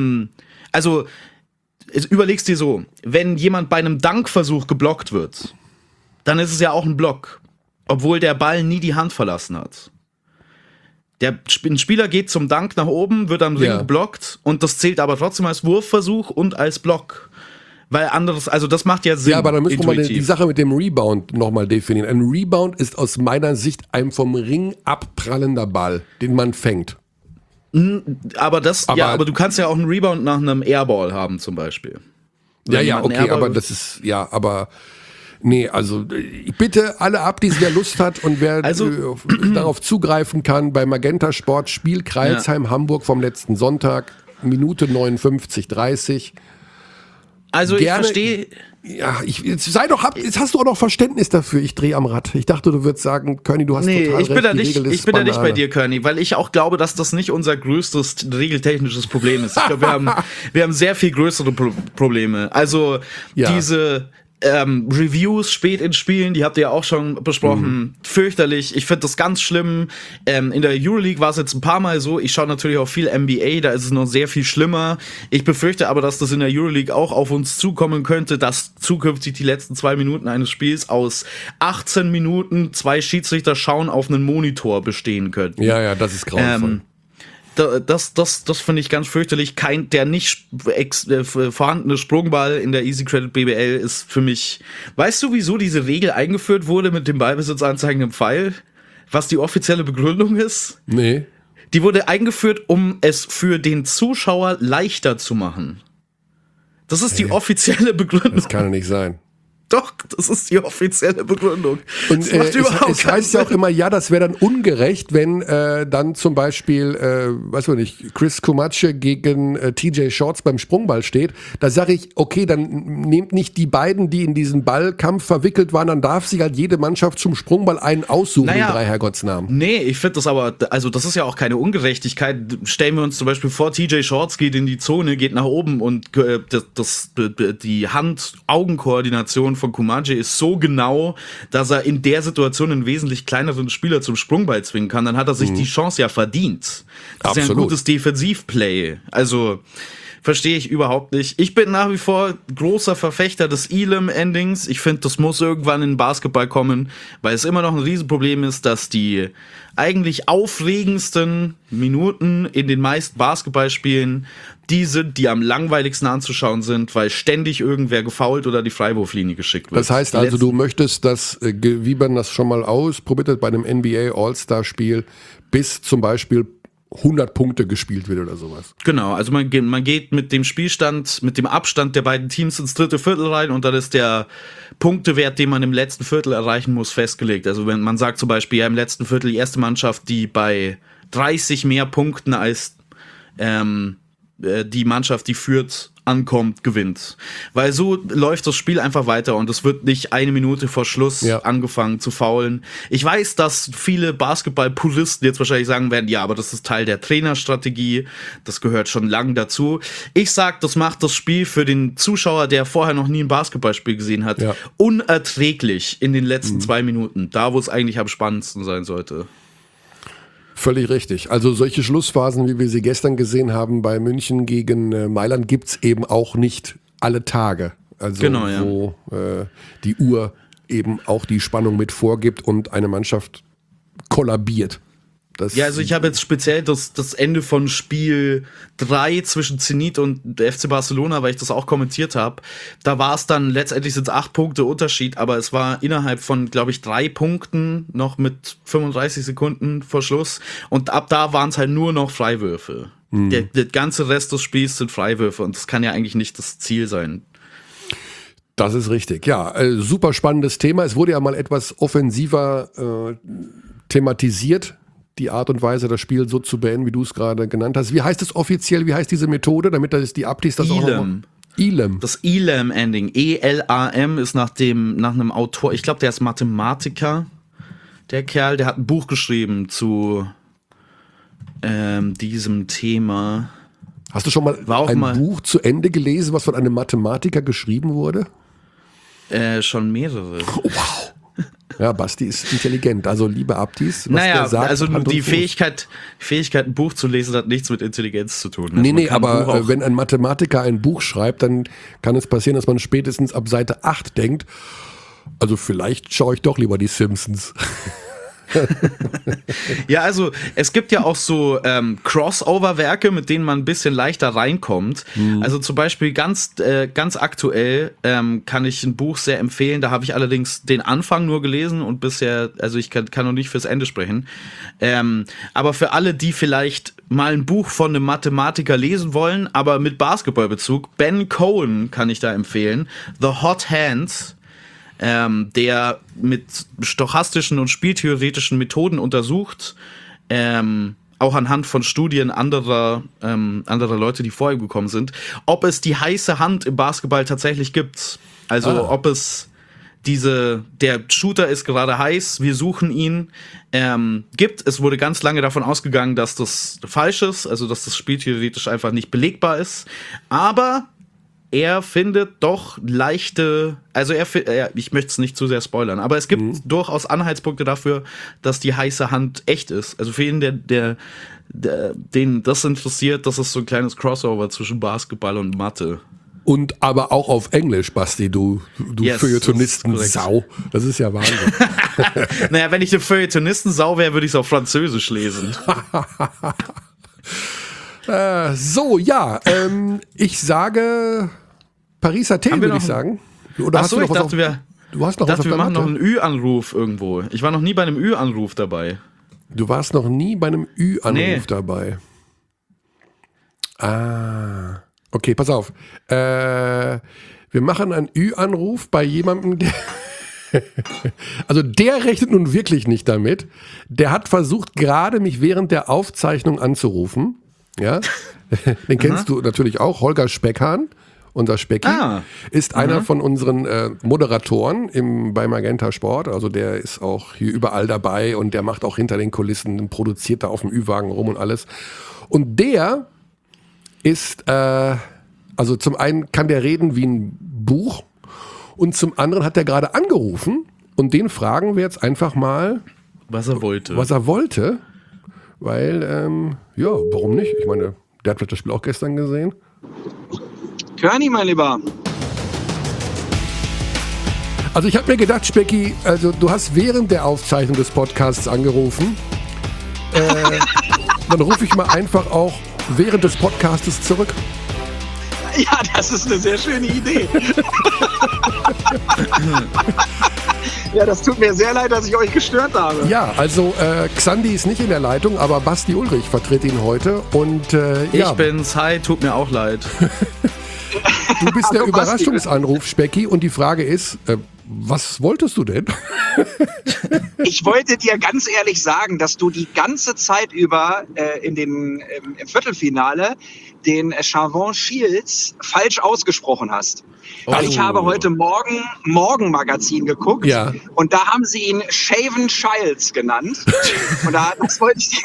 überlegst dir so, wenn jemand bei einem Dankversuch geblockt wird, dann ist es ja auch ein Block, obwohl der Ball nie die Hand verlassen hat. Ein Spieler geht zum Dank nach oben, wird am Ring geblockt und das zählt aber trotzdem als Wurfversuch und als Block. Weil anderes, also das macht ja Sinn. Ja, aber dann müssen wir mal die Sache mit dem Rebound nochmal definieren. Ein Rebound ist aus meiner Sicht ein vom Ring abprallender Ball, den man fängt. Aber du kannst ja auch einen Rebound nach einem Airball haben zum Beispiel. Nee, also bitte alle ab, die wer Lust hat und wer darauf zugreifen kann, bei Magenta Sport Spiel Crailsheim Hamburg vom letzten Sonntag, Minute 59:30. Also Gerne, ich verstehe... Ja, jetzt hast du auch noch Verständnis dafür, ich drehe am Rad. Ich dachte, du würdest sagen, Körny, du hast total recht. Ich bin da nicht bei dir, Körny, weil ich auch glaube, dass das nicht unser größtes regeltechnisches Problem ist. Ich glaube, wir haben sehr viel größere Probleme. Also diese Reviews spät in Spielen, die habt ihr ja auch schon besprochen, fürchterlich. Ich finde das ganz schlimm. In der Euroleague war es jetzt ein paar Mal so. Ich schaue natürlich auch viel NBA, da ist es noch sehr viel schlimmer. Ich befürchte aber, dass das in der Euroleague auch auf uns zukommen könnte, dass zukünftig die letzten 2 Minuten eines Spiels aus 18 Minuten 2 Schiedsrichter schauen auf einen Monitor bestehen könnten. Ja, das ist grauenvoll. Das finde ich ganz fürchterlich. Der nicht vorhandene Sprungball in der Easy Credit BBL ist für mich. Weißt du, wieso diese Regel eingeführt wurde mit dem Ballbesitz anzeigenden Pfeil? Was die offizielle Begründung ist? Nee. Die wurde eingeführt, um es für den Zuschauer leichter zu machen. Das ist die offizielle Begründung. Das kann ja nicht sein. Doch, das ist die offizielle Begründung. Und es heißt ja auch immer, ja, das wäre dann ungerecht, wenn dann zum Beispiel, weiß ich nicht, Chris Kumatsche gegen TJ Shorts beim Sprungball steht. Da sage ich, okay, dann nehmt nicht die beiden, die in diesen Ballkampf verwickelt waren, dann darf sich halt jede Mannschaft zum Sprungball einen aussuchen, in 3 Herrgottsnamen. Nee, ich finde das aber, also das ist ja auch keine Ungerechtigkeit. Stellen wir uns zum Beispiel vor, TJ Shorts geht in die Zone, geht nach oben und die Hand-Augen-Koordination von Kumaji ist so genau, dass er in der Situation einen wesentlich kleineren Spieler zum Sprungball zwingen kann, dann hat er sich die Chance ja verdient. Das ist ja ein gutes Defensivplay. Also verstehe ich überhaupt nicht. Ich bin nach wie vor großer Verfechter des Elam-Endings. Ich finde, das muss irgendwann in den Basketball kommen, weil es immer noch ein Riesenproblem ist, dass die eigentlich aufregendsten Minuten in den meisten Basketballspielen die sind, die am langweiligsten anzuschauen sind, weil ständig irgendwer gefoult oder die Freiwurflinie geschickt wird. Das heißt also, du möchtest, dass, wie man das schon mal ausprobiert hat bei einem NBA All-Star-Spiel, bis zum Beispiel 100 Punkte gespielt wird oder sowas. Genau, also man geht mit dem Spielstand, mit dem Abstand der beiden Teams ins dritte Viertel rein und dann ist der Punktewert, den man im letzten Viertel erreichen muss, festgelegt. Also wenn man sagt zum Beispiel, ja, im letzten Viertel die erste Mannschaft, die bei 30 mehr Punkten als die Mannschaft, die führt, ankommt, gewinnt. Weil so läuft das Spiel einfach weiter und es wird nicht 1 Minute vor Schluss angefangen zu faulen. Ich weiß, dass viele Basketball-Puristen jetzt wahrscheinlich sagen werden, ja, aber das ist Teil der Trainerstrategie, das gehört schon lang dazu. Ich sag, das macht das Spiel für den Zuschauer, der vorher noch nie ein Basketballspiel gesehen hat, unerträglich in den letzten 2 Minuten, da wo es eigentlich am spannendsten sein sollte. Völlig richtig. Also solche Schlussphasen, wie wir sie gestern gesehen haben bei München gegen Mailand, gibt's eben auch nicht alle Tage. Also genau, wo die Uhr eben auch die Spannung mit vorgibt und eine Mannschaft kollabiert. Also ich habe jetzt speziell das Ende von Spiel 3 zwischen Zenit und FC Barcelona, weil ich das auch kommentiert habe. Da war es dann, letztendlich sind es 8 Punkte Unterschied, aber es war innerhalb von, glaube ich, 3 Punkten noch mit 35 Sekunden vor Schluss. Und ab da waren es halt nur noch Freiwürfe. Der ganze Rest des Spiels sind Freiwürfe und das kann ja eigentlich nicht das Ziel sein. Das ist richtig, ja. Super spannendes Thema. Es wurde ja mal etwas offensiver thematisiert, die Art und Weise, das Spiel so zu beenden, wie du es gerade genannt hast. Wie heißt es offiziell? Wie heißt diese Methode, damit das die Abtis das auch Elam. Elam. Das Elam-Ending. E-L-A-M ist nach einem Autor, ich glaube, der ist Mathematiker, der Kerl, der hat ein Buch geschrieben zu diesem Thema. Hast du schon mal ein Buch zu Ende gelesen, was von einem Mathematiker geschrieben wurde? Schon mehrere. Wow. Ja, Basti ist intelligent. Also, liebe Abtis, was der sagt, also die Fähigkeit, ein Buch zu lesen, hat nichts mit Intelligenz zu tun. Also nee, aber wenn ein Mathematiker ein Buch schreibt, dann kann es passieren, dass man spätestens ab Seite 8 denkt, also vielleicht schaue ich doch lieber die Simpsons. Ja, also es gibt ja auch so Crossover-Werke, mit denen man ein bisschen leichter reinkommt. Also zum Beispiel ganz aktuell kann ich ein Buch sehr empfehlen. Da habe ich allerdings den Anfang nur gelesen und bisher, also ich kann noch nicht fürs Ende sprechen. Aber für alle, die vielleicht mal ein Buch von einem Mathematiker lesen wollen, aber mit Basketballbezug, Ben Cohen kann ich da empfehlen. The Hot Hands. Der mit stochastischen und spieltheoretischen Methoden untersucht, auch anhand von Studien anderer Leute, die vor ihm gekommen sind, ob es die heiße Hand im Basketball tatsächlich gibt. Also ob es der Shooter ist gerade heiß, wir suchen ihn, gibt. Es wurde ganz lange davon ausgegangen, dass das falsch ist, also dass das spieltheoretisch einfach nicht belegbar ist. Aber er findet doch leichte, also ich möchte es nicht zu sehr spoilern, aber es gibt durchaus Anhaltspunkte dafür, dass die heiße Hand echt ist. Also für ihn, den das interessiert, das ist so ein kleines Crossover zwischen Basketball und Mathe. Und aber auch auf Englisch, Basti, du Yes, Feuilletonisten-Sau. Das ist ja Wahnsinn. Naja, wenn ich eine Feuilletonisten-Sau wäre, würde ich es auf Französisch lesen. So, ja, ich sage Paris Athen, würde ich sagen. Oder Achso, ich dachte, wir machen noch einen Ü-Anruf irgendwo. Ich war noch nie bei einem Ü-Anruf dabei. Du warst noch nie bei einem Ü-Anruf dabei. Ah, okay, pass auf. Wir machen einen Ü-Anruf bei jemandem, der... Also der rechnet nun wirklich nicht damit. Der hat versucht, gerade mich während der Aufzeichnung anzurufen. Ja, den kennst du natürlich auch, Holger Speckhahn, unser Specki, ist einer von unseren Moderatoren bei Magenta Sport, also der ist auch hier überall dabei und der macht auch hinter den Kulissen, produziert da auf dem Ü-Wagen rum und alles. Und der ist, also zum einen kann der reden wie ein Buch und zum anderen hat er gerade angerufen und den fragen wir jetzt einfach mal, was er wollte. Weil, ja, warum nicht? Ich meine, der hat das Spiel auch gestern gesehen. Körny, mein Lieber. Also ich habe mir gedacht, Specki, also du hast während der Aufzeichnung des Podcasts angerufen. Dann rufe ich mal einfach auch während des Podcastes zurück. Ja, das ist eine sehr schöne Idee. Ja, das tut mir sehr leid, dass ich euch gestört habe. Ja, also Xandi ist nicht in der Leitung, aber Basti Ulrich vertritt ihn heute. Und ich bin's, hi, tut mir auch leid. Du bist der Überraschungsanruf, Specki, und die Frage ist, was wolltest du denn? Ich wollte dir ganz ehrlich sagen, dass du die ganze Zeit über im Viertelfinale den Chavon Shields falsch ausgesprochen hast. Weil ich habe heute Morgenmagazin geguckt und da haben sie ihn Shaven Childs genannt. Und das wollte ich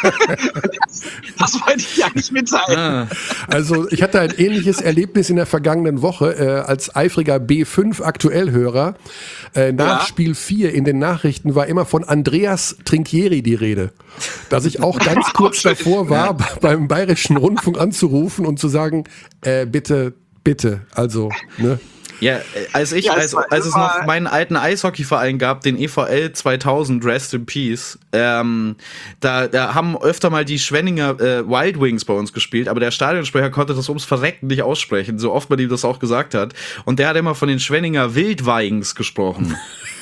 ja nicht mitteilen. Also ich hatte ein ähnliches Erlebnis in der vergangenen Woche als eifriger B5-Aktuellhörer. Nach Spiel 4 in den Nachrichten war immer von Andreas Trinchieri die Rede. Dass ich auch ganz kurz davor war, beim Bayerischen Rundfunk anzurufen und zu sagen, bitte, also, ne? Ja, als es noch meinen alten Eishockeyverein gab, den EVL 2000, Rest in Peace, da haben öfter mal die Schwenninger Wild Wings bei uns gespielt, aber der Stadionsprecher konnte das ums Verrecken nicht aussprechen, so oft man ihm das auch gesagt hat. Und der hat immer von den Schwenninger Wildwings gesprochen.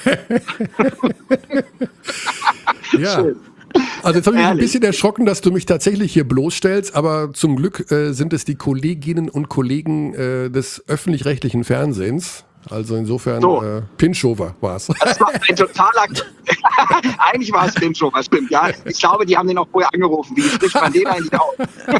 Ja. Schön. Also jetzt habe ich mich ein bisschen erschrocken, dass du mich tatsächlich hier bloßstellst, aber zum Glück sind es die Kolleginnen und Kollegen des öffentlich-rechtlichen Fernsehens. Also insofern Pinschover war es. Das war ein totaler... Eigentlich war es Pinschover, stimmt. Ja, ich glaube, die haben den auch vorher angerufen. Wie spricht man den eigentlich auf?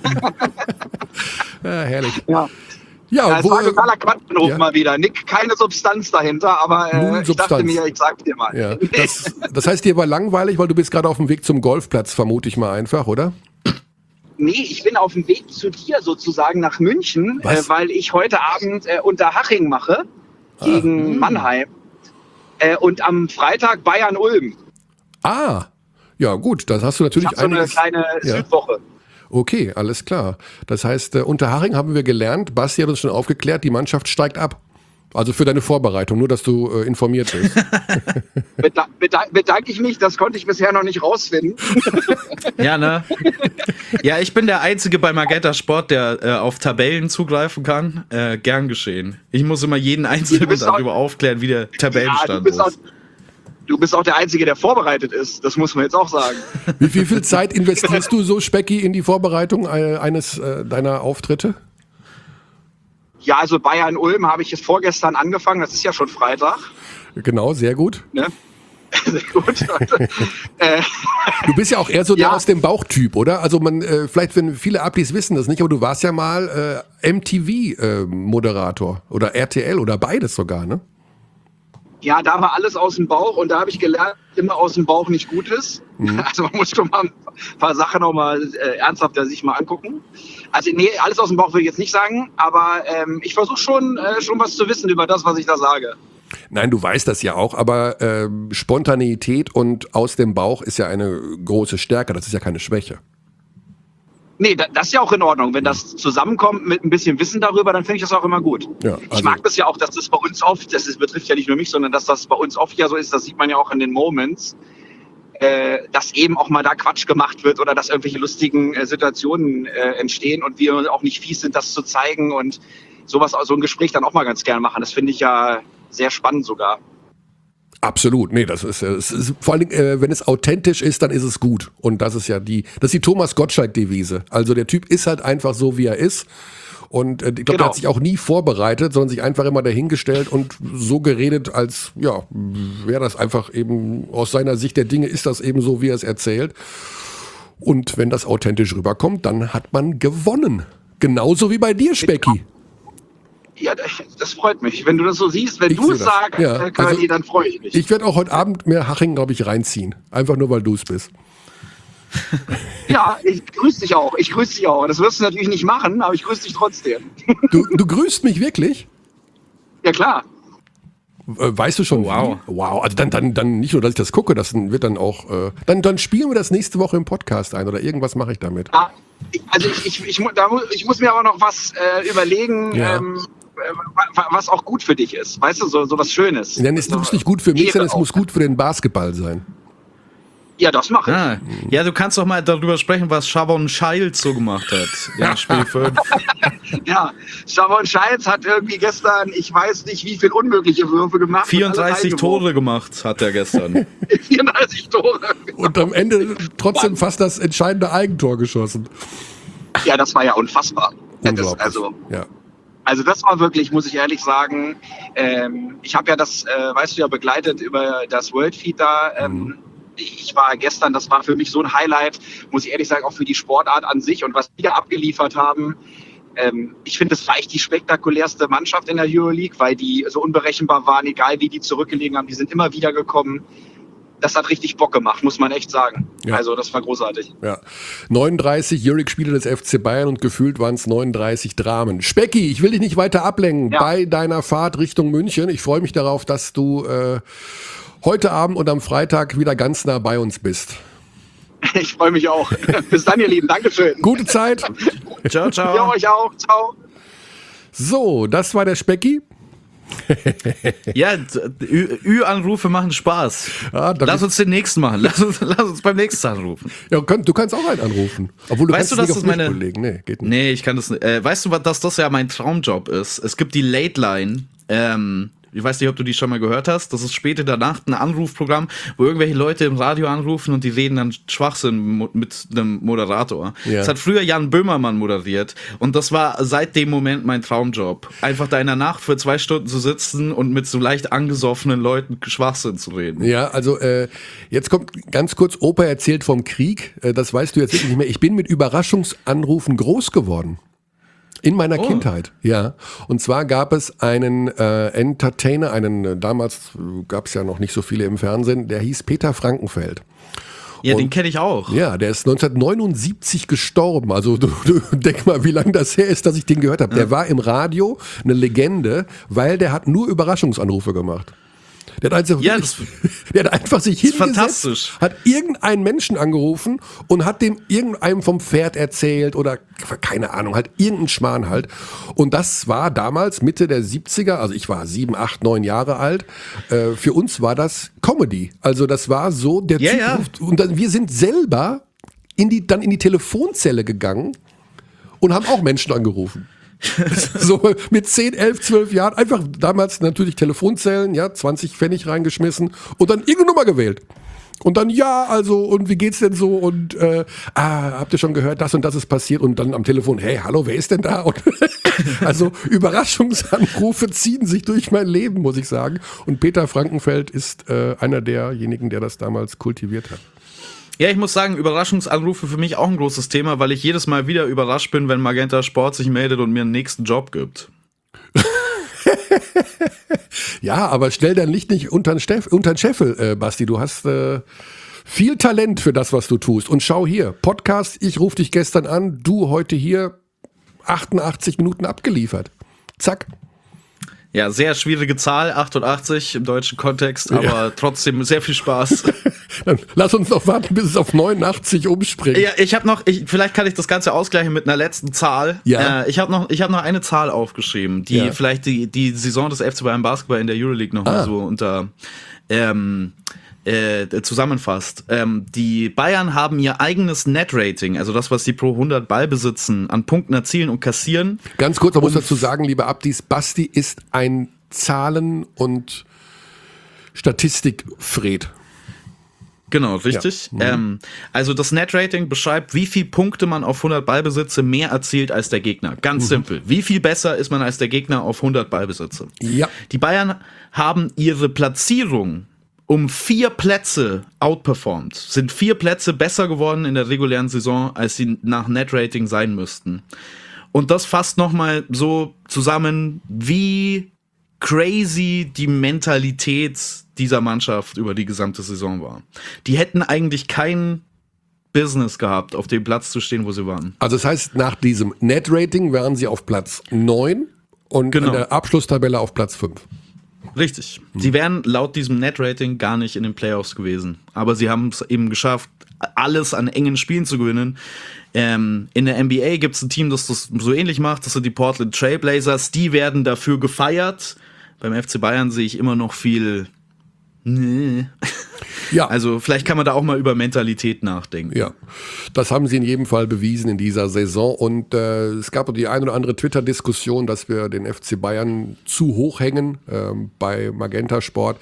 Ja, herrlich. Ja. Ja, es war ein totaler Quatschanruf mal wieder. Nick, keine Substanz dahinter, aber ich dachte mir, ich sag's dir mal. Ja. Das heißt, dir war langweilig, weil du bist gerade auf dem Weg zum Golfplatz, vermute ich mal einfach, oder? Nee, ich bin auf dem Weg zu dir sozusagen nach München, weil ich heute Abend Unterhaching mache gegen Mannheim und am Freitag Bayern-Ulm. Ah, ja gut, das hast du natürlich so eine kleine Südwoche. Okay, alles klar. Das heißt, Unterhaching haben wir gelernt, Basti hat uns schon aufgeklärt, die Mannschaft steigt ab. Also für deine Vorbereitung, nur dass du informiert bist. Bedanke ich mich, das konnte ich bisher noch nicht rausfinden. Ja, ne? Ja, ich bin der Einzige bei Magenta Sport, der auf Tabellen zugreifen kann. Gern geschehen. Ich muss immer jeden Einzelnen darüber aufklären, wie der Tabellenstand ist. Du bist auch der Einzige, der vorbereitet ist. Das muss man jetzt auch sagen. Wie viel Zeit investierst du so, Specki, in die Vorbereitung eines deiner Auftritte? Ja, also Bayern-Ulm habe ich jetzt vorgestern angefangen. Das ist ja schon Freitag. Genau, sehr gut. Ne? Sehr gut. Du bist ja auch eher so der aus dem Bauchtyp, oder? Also vielleicht, wenn viele Ablis wissen das nicht, aber du warst ja mal MTV-Moderator oder RTL oder beides sogar, ne? Ja, da war alles aus dem Bauch und da habe ich gelernt, immer aus dem Bauch nicht gut ist. Also man muss schon mal ein paar Sachen noch mal ernsthafter sich mal angucken. Also nee, alles aus dem Bauch würde ich jetzt nicht sagen, aber ich versuche schon was zu wissen über das, was ich da sage. Nein, du weißt das ja auch, aber Spontaneität und aus dem Bauch ist ja eine große Stärke, das ist ja keine Schwäche. Nee, das ist ja auch in Ordnung. Wenn das zusammenkommt mit ein bisschen Wissen darüber, dann finde ich das auch immer gut. Ja, ich mag das ja auch, dass das bei uns oft, betrifft ja nicht nur mich, sondern dass das bei uns oft ja so ist, das sieht man ja auch in den Moments, dass eben auch mal da Quatsch gemacht wird oder dass irgendwelche lustigen Situationen entstehen und wir auch nicht fies sind, das zu zeigen und sowas, so ein Gespräch dann auch mal ganz gerne machen. Das finde ich ja sehr spannend sogar. Absolut, nee, das ist vor allen Dingen, wenn es authentisch ist, dann ist es gut. Und das ist ja die Thomas Gottschalk-Devise. Also der Typ ist halt einfach so, wie er ist. Und ich glaube, der hat sich auch nie vorbereitet, sondern sich einfach immer dahingestellt und so geredet, als ja, wäre das einfach eben aus seiner Sicht der Dinge, ist das eben so, wie er es erzählt. Und wenn das authentisch rüberkommt, dann hat man gewonnen. Genauso wie bei dir, Specki. Ja, das freut mich. Wenn du das so siehst, wenn du es sagst, ja, Curly, dann freue ich mich. Ich werde auch heute Abend mehr Haching, glaube ich, reinziehen. Einfach nur, weil du es bist. Ja, ich grüße dich auch. Das wirst du natürlich nicht machen, aber ich grüße dich trotzdem. Du grüßt mich wirklich? Ja, klar. Weißt du schon? Wow. Wow. Also dann nicht nur, dass ich das gucke, das wird dann auch. Dann spielen wir das nächste Woche im Podcast ein oder irgendwas mache ich damit. Ja, also ich muss mir aber noch was überlegen. Ja. Was auch gut für dich ist. Weißt du, so was Schönes. Denn es muss nicht gut für mich sein, es muss gut für den Basketball sein. Ja, das mache ich. Ja, du kannst doch mal darüber sprechen, was Shavon Shields so gemacht hat in Spiel 5. Ja, Shavon Shields hat irgendwie gestern, ich weiß nicht, wie viel unmögliche Würfe gemacht. 34 Tore gemacht hat er gestern. 34 Tore. Und am Ende trotzdem fast das entscheidende Eigentor geschossen. Ja, das war ja unfassbar. Unglaublich. Ja. Also das war wirklich, muss ich ehrlich sagen, ich habe ja das, weißt du ja, begleitet über das World Feed da. Ich war gestern, das war für mich so ein Highlight, muss ich ehrlich sagen, auch für die Sportart an sich und was die da abgeliefert haben. Ich finde, das war echt die spektakulärste Mannschaft in der Euroleague, weil die so unberechenbar waren, egal wie die zurückgelegen haben, die sind immer wieder gekommen. Das hat richtig Bock gemacht, muss man echt sagen. Ja. Also das war großartig. Ja. 39 Euroleague-Spiele des FC Bayern und gefühlt waren es 39 Dramen. Specki, ich will dich nicht weiter ablenken bei deiner Fahrt Richtung München. Ich freue mich darauf, dass du heute Abend und am Freitag wieder ganz nah bei uns bist. Ich freue mich auch. Bis dann, ihr Lieben. Dankeschön. Gute Zeit. Ciao, ciao. Ja, euch auch. Ciao. So, das war der Specki. Ja, Ü-Anrufe machen Spaß. Lass uns den nächsten machen. Lass uns beim nächsten anrufen. Ja, du kannst auch einen anrufen. Obwohl du weißt kannst du, es dass nicht das auf mich legen. Nee, geht nicht. Nee, ich kann das nicht. Weißt du, dass das ja mein Traumjob ist? Es gibt die Late Line. Ich weiß nicht, ob du die schon mal gehört hast. Das ist spät in der Nacht ein Anrufprogramm, wo irgendwelche Leute im Radio anrufen und die reden dann Schwachsinn mit einem Moderator. Ja. Das hat früher Jan Böhmermann moderiert und das war seit dem Moment mein Traumjob. Einfach da in der Nacht für 2 Stunden zu sitzen und mit so leicht angesoffenen Leuten Schwachsinn zu reden. Ja, also jetzt kommt ganz kurz, Opa erzählt vom Krieg. Das weißt du jetzt wirklich nicht mehr. Ich bin mit Überraschungsanrufen groß geworden. In meiner Kindheit, ja. Und zwar gab es einen Entertainer, damals gab es ja noch nicht so viele im Fernsehen, der hieß Peter Frankenfeld. Ja, den kenne ich auch. Ja, der ist 1979 gestorben. Also du denk mal, wie lange das her ist, dass ich den gehört habe. Der war im Radio eine Legende, weil der hat nur Überraschungsanrufe gemacht. Der hat einfach sich hingesetzt, hat irgendeinen Menschen angerufen und hat dem irgendeinem vom Pferd erzählt oder keine Ahnung, halt irgendeinen Schmarrn halt. Und das war damals Mitte der 70er, also ich war 7, 8, 9 Jahre alt. Für uns war das Comedy. Also das war so, der Typ ruft, und dann, wir sind selber dann in die Telefonzelle gegangen und haben auch Menschen angerufen. So mit 10, 11, 12 Jahren, einfach damals natürlich Telefonzellen, ja, 20 Pfennig reingeschmissen und dann irgendeine Nummer gewählt. Und dann, ja, also, und wie geht's denn so? Und habt ihr schon gehört, das und das ist passiert? Und dann am Telefon, hey, hallo, wer ist denn da? Und also Überraschungsanrufe ziehen sich durch mein Leben, muss ich sagen. Und Peter Frankenfeld ist einer derjenigen, der das damals kultiviert hat. Ja, ich muss sagen, Überraschungsanrufe für mich auch ein großes Thema, weil ich jedes Mal wieder überrascht bin, wenn Magenta Sport sich meldet und mir einen nächsten Job gibt. Ja, aber stell dein Licht nicht unter den Scheffel, Basti. Du hast viel Talent für das, was du tust. Und schau hier, Podcast, ich rufe dich gestern an, du heute hier 88 Minuten abgeliefert. Zack. Ja, sehr schwierige Zahl, 88 im deutschen Kontext, aber trotzdem sehr viel Spaß. Dann lass uns noch warten, bis es auf 89 umspringt. Ja, vielleicht kann ich das Ganze ausgleichen mit einer letzten Zahl. Ja. Ich hab noch eine Zahl aufgeschrieben, die vielleicht die Saison des FC Bayern Basketball in der Euroleague noch mal so unter zusammenfasst. Die Bayern haben ihr eigenes Net-Rating, also das, was sie pro 100 Ball besitzen, an Punkten erzielen und kassieren. Ganz kurz, man muss dazu sagen, liebe Abdis, Basti ist ein Zahlen- und Statistik-Fred. Genau, richtig. Ja. Also das Net-Rating beschreibt, wie viel Punkte man auf 100 Ballbesitze mehr erzielt als der Gegner. Ganz simpel. Wie viel besser ist man als der Gegner auf 100 Ballbesitze? Ja. Die Bayern haben ihre Platzierung um 4 Plätze outperformed, sind 4 Plätze besser geworden in der regulären Saison, als sie nach Net-Rating sein müssten. Und das fasst nochmal so zusammen, wie crazy die Mentalität dieser Mannschaft über die gesamte Saison war. Die hätten eigentlich kein Business gehabt, auf dem Platz zu stehen, wo sie waren. Also das heißt, nach diesem Net-Rating wären sie auf Platz 9 und in der Abschlusstabelle auf Platz 5. Richtig. Sie wären laut diesem Net-Rating gar nicht in den Playoffs gewesen. Aber sie haben es eben geschafft, alles an engen Spielen zu gewinnen. In der NBA gibt es ein Team, das das so ähnlich macht. Das sind die Portland Trail Blazers. Die werden dafür gefeiert. Beim FC Bayern sehe ich immer noch viel... Nee. Ja. Also vielleicht kann man da auch mal über Mentalität nachdenken. Ja, das haben sie in jedem Fall bewiesen in dieser Saison. Und es gab die ein oder andere Twitter-Diskussion, dass wir den FC Bayern zu hoch hängen bei Magenta Sport.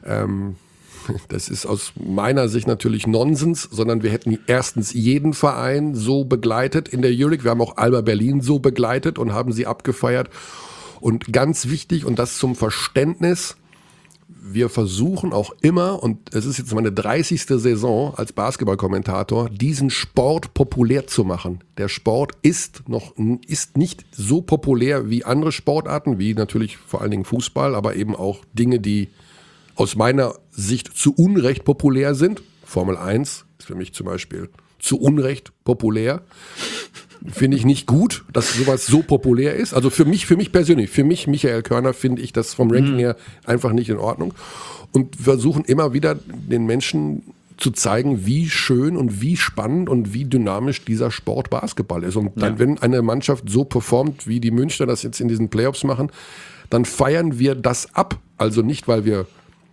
Das ist aus meiner Sicht natürlich Nonsens, sondern wir hätten erstens jeden Verein so begleitet in der Euroleague. Wir haben auch Alba Berlin so begleitet und haben sie abgefeiert. Und ganz wichtig, und das zum Verständnis, wir versuchen auch immer, und es ist jetzt meine 30. Saison als Basketballkommentator, diesen Sport populär zu machen. Der Sport ist nicht so populär wie andere Sportarten, wie natürlich vor allen Dingen Fußball, aber eben auch Dinge, die aus meiner Sicht zu Unrecht populär sind. Formel 1 ist für mich zum Beispiel zu Unrecht populär. Finde ich nicht gut, dass sowas so populär ist. Also für mich persönlich, für mich, Michael Körner, finde ich das vom Ranking her einfach nicht in Ordnung. Und versuchen immer wieder den Menschen zu zeigen, wie schön und wie spannend und wie dynamisch dieser Sport Basketball ist. Und dann, wenn eine Mannschaft so performt, wie die Münchner das jetzt in diesen Playoffs machen, dann feiern wir das ab. Also nicht, weil wir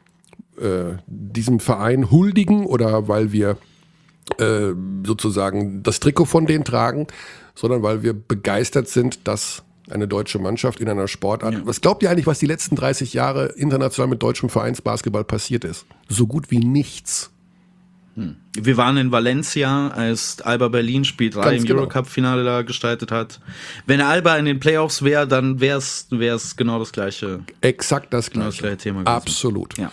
diesem Verein huldigen oder weil wir sozusagen das Trikot von denen tragen, sondern weil wir begeistert sind, dass eine deutsche Mannschaft in einer Sportart. Ja. Was glaubt ihr eigentlich, was die letzten 30 Jahre international mit deutschem Vereinsbasketball passiert ist? So gut wie nichts. Wir waren in Valencia, als Alba Berlin Spiel 3 im Eurocup-Finale da gestaltet hat. Wenn Alba in den Playoffs wäre, dann wäre es genau das gleiche. Exakt das gleiche. Genau das gleiche Thema gewesen. Absolut. Ja.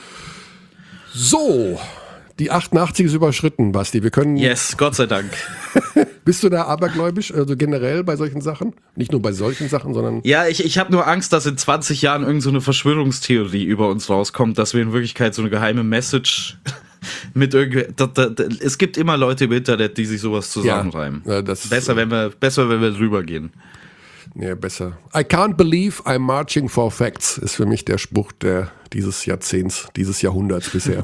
So, die 88 ist überschritten, Basti. Wir können. Yes, Gott sei Dank. Bist du da abergläubisch, also generell bei solchen Sachen? Nicht nur bei solchen Sachen, sondern... Ja, ich habe nur Angst, dass in 20 Jahren irgend so eine Verschwörungstheorie über uns rauskommt, dass wir in Wirklichkeit so eine geheime Message mit es gibt immer Leute im Internet, die sich sowas zusammenreimen. Ja, besser, wenn wir drüber gehen. Ja, besser. I can't believe I'm marching for facts ist für mich der Spruch dieses Jahrzehnts, dieses Jahrhunderts bisher.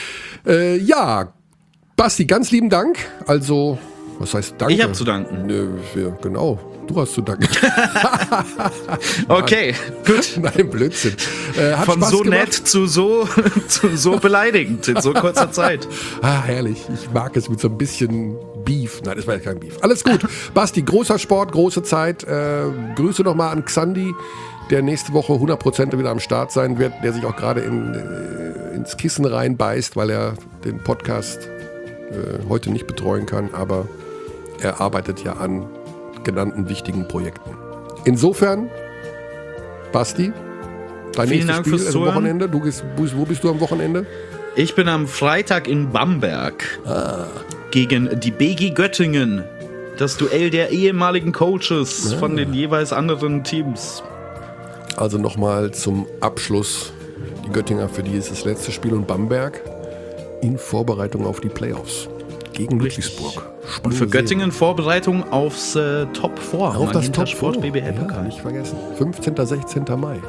Ja, Basti, ganz lieben Dank. Also, was heißt danke? Ich habe zu danken. Genau, du hast zu danken. Okay, gut. Nein, Blödsinn. Hat von Spaß so gemacht. Nett zu so beleidigend in so kurzer Zeit. Herrlich. Ich mag es mit so ein bisschen Beef. Nein, das war ja kein Beef. Alles gut. Basti, großer Sport, große Zeit. Grüße nochmal an Xandi, der nächste Woche 100% wieder am Start sein wird, der sich auch gerade ins Kissen reinbeißt, weil er den Podcast heute nicht betreuen kann, aber er arbeitet ja an genannten wichtigen Projekten. Insofern, Basti, dein Vielen nächstes Dank Spiel fürs ist am Zuhören. Wochenende. Wo bist du am Wochenende? Ich bin am Freitag in Bamberg gegen die BG Göttingen. Das Duell der ehemaligen Coaches von den jeweils anderen Teams. Also nochmal zum Abschluss Die Göttinger, für die ist das letzte Spiel, und Bamberg in Vorbereitung auf die Playoffs gegen Ludwigsburg. Und für Göttingen Vorbereitung aufs Top 4. Auf das Top Sport 4. BBL-Pokal. Ja, nicht vergessen. 15. 16. Mai.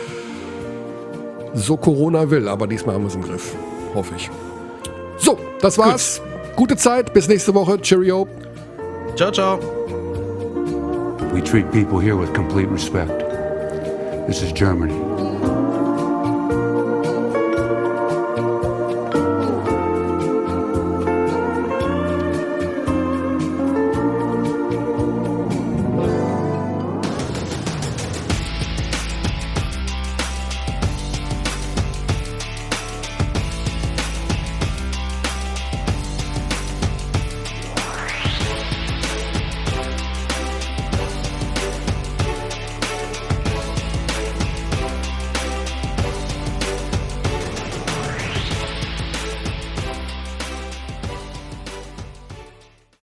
So Corona will, aber diesmal haben wir es im Griff. Hoffe ich. So, das war's. Gute Zeit, bis nächste Woche. Cheerio. Ciao, ciao. We treat people here with complete respect. This is Germany.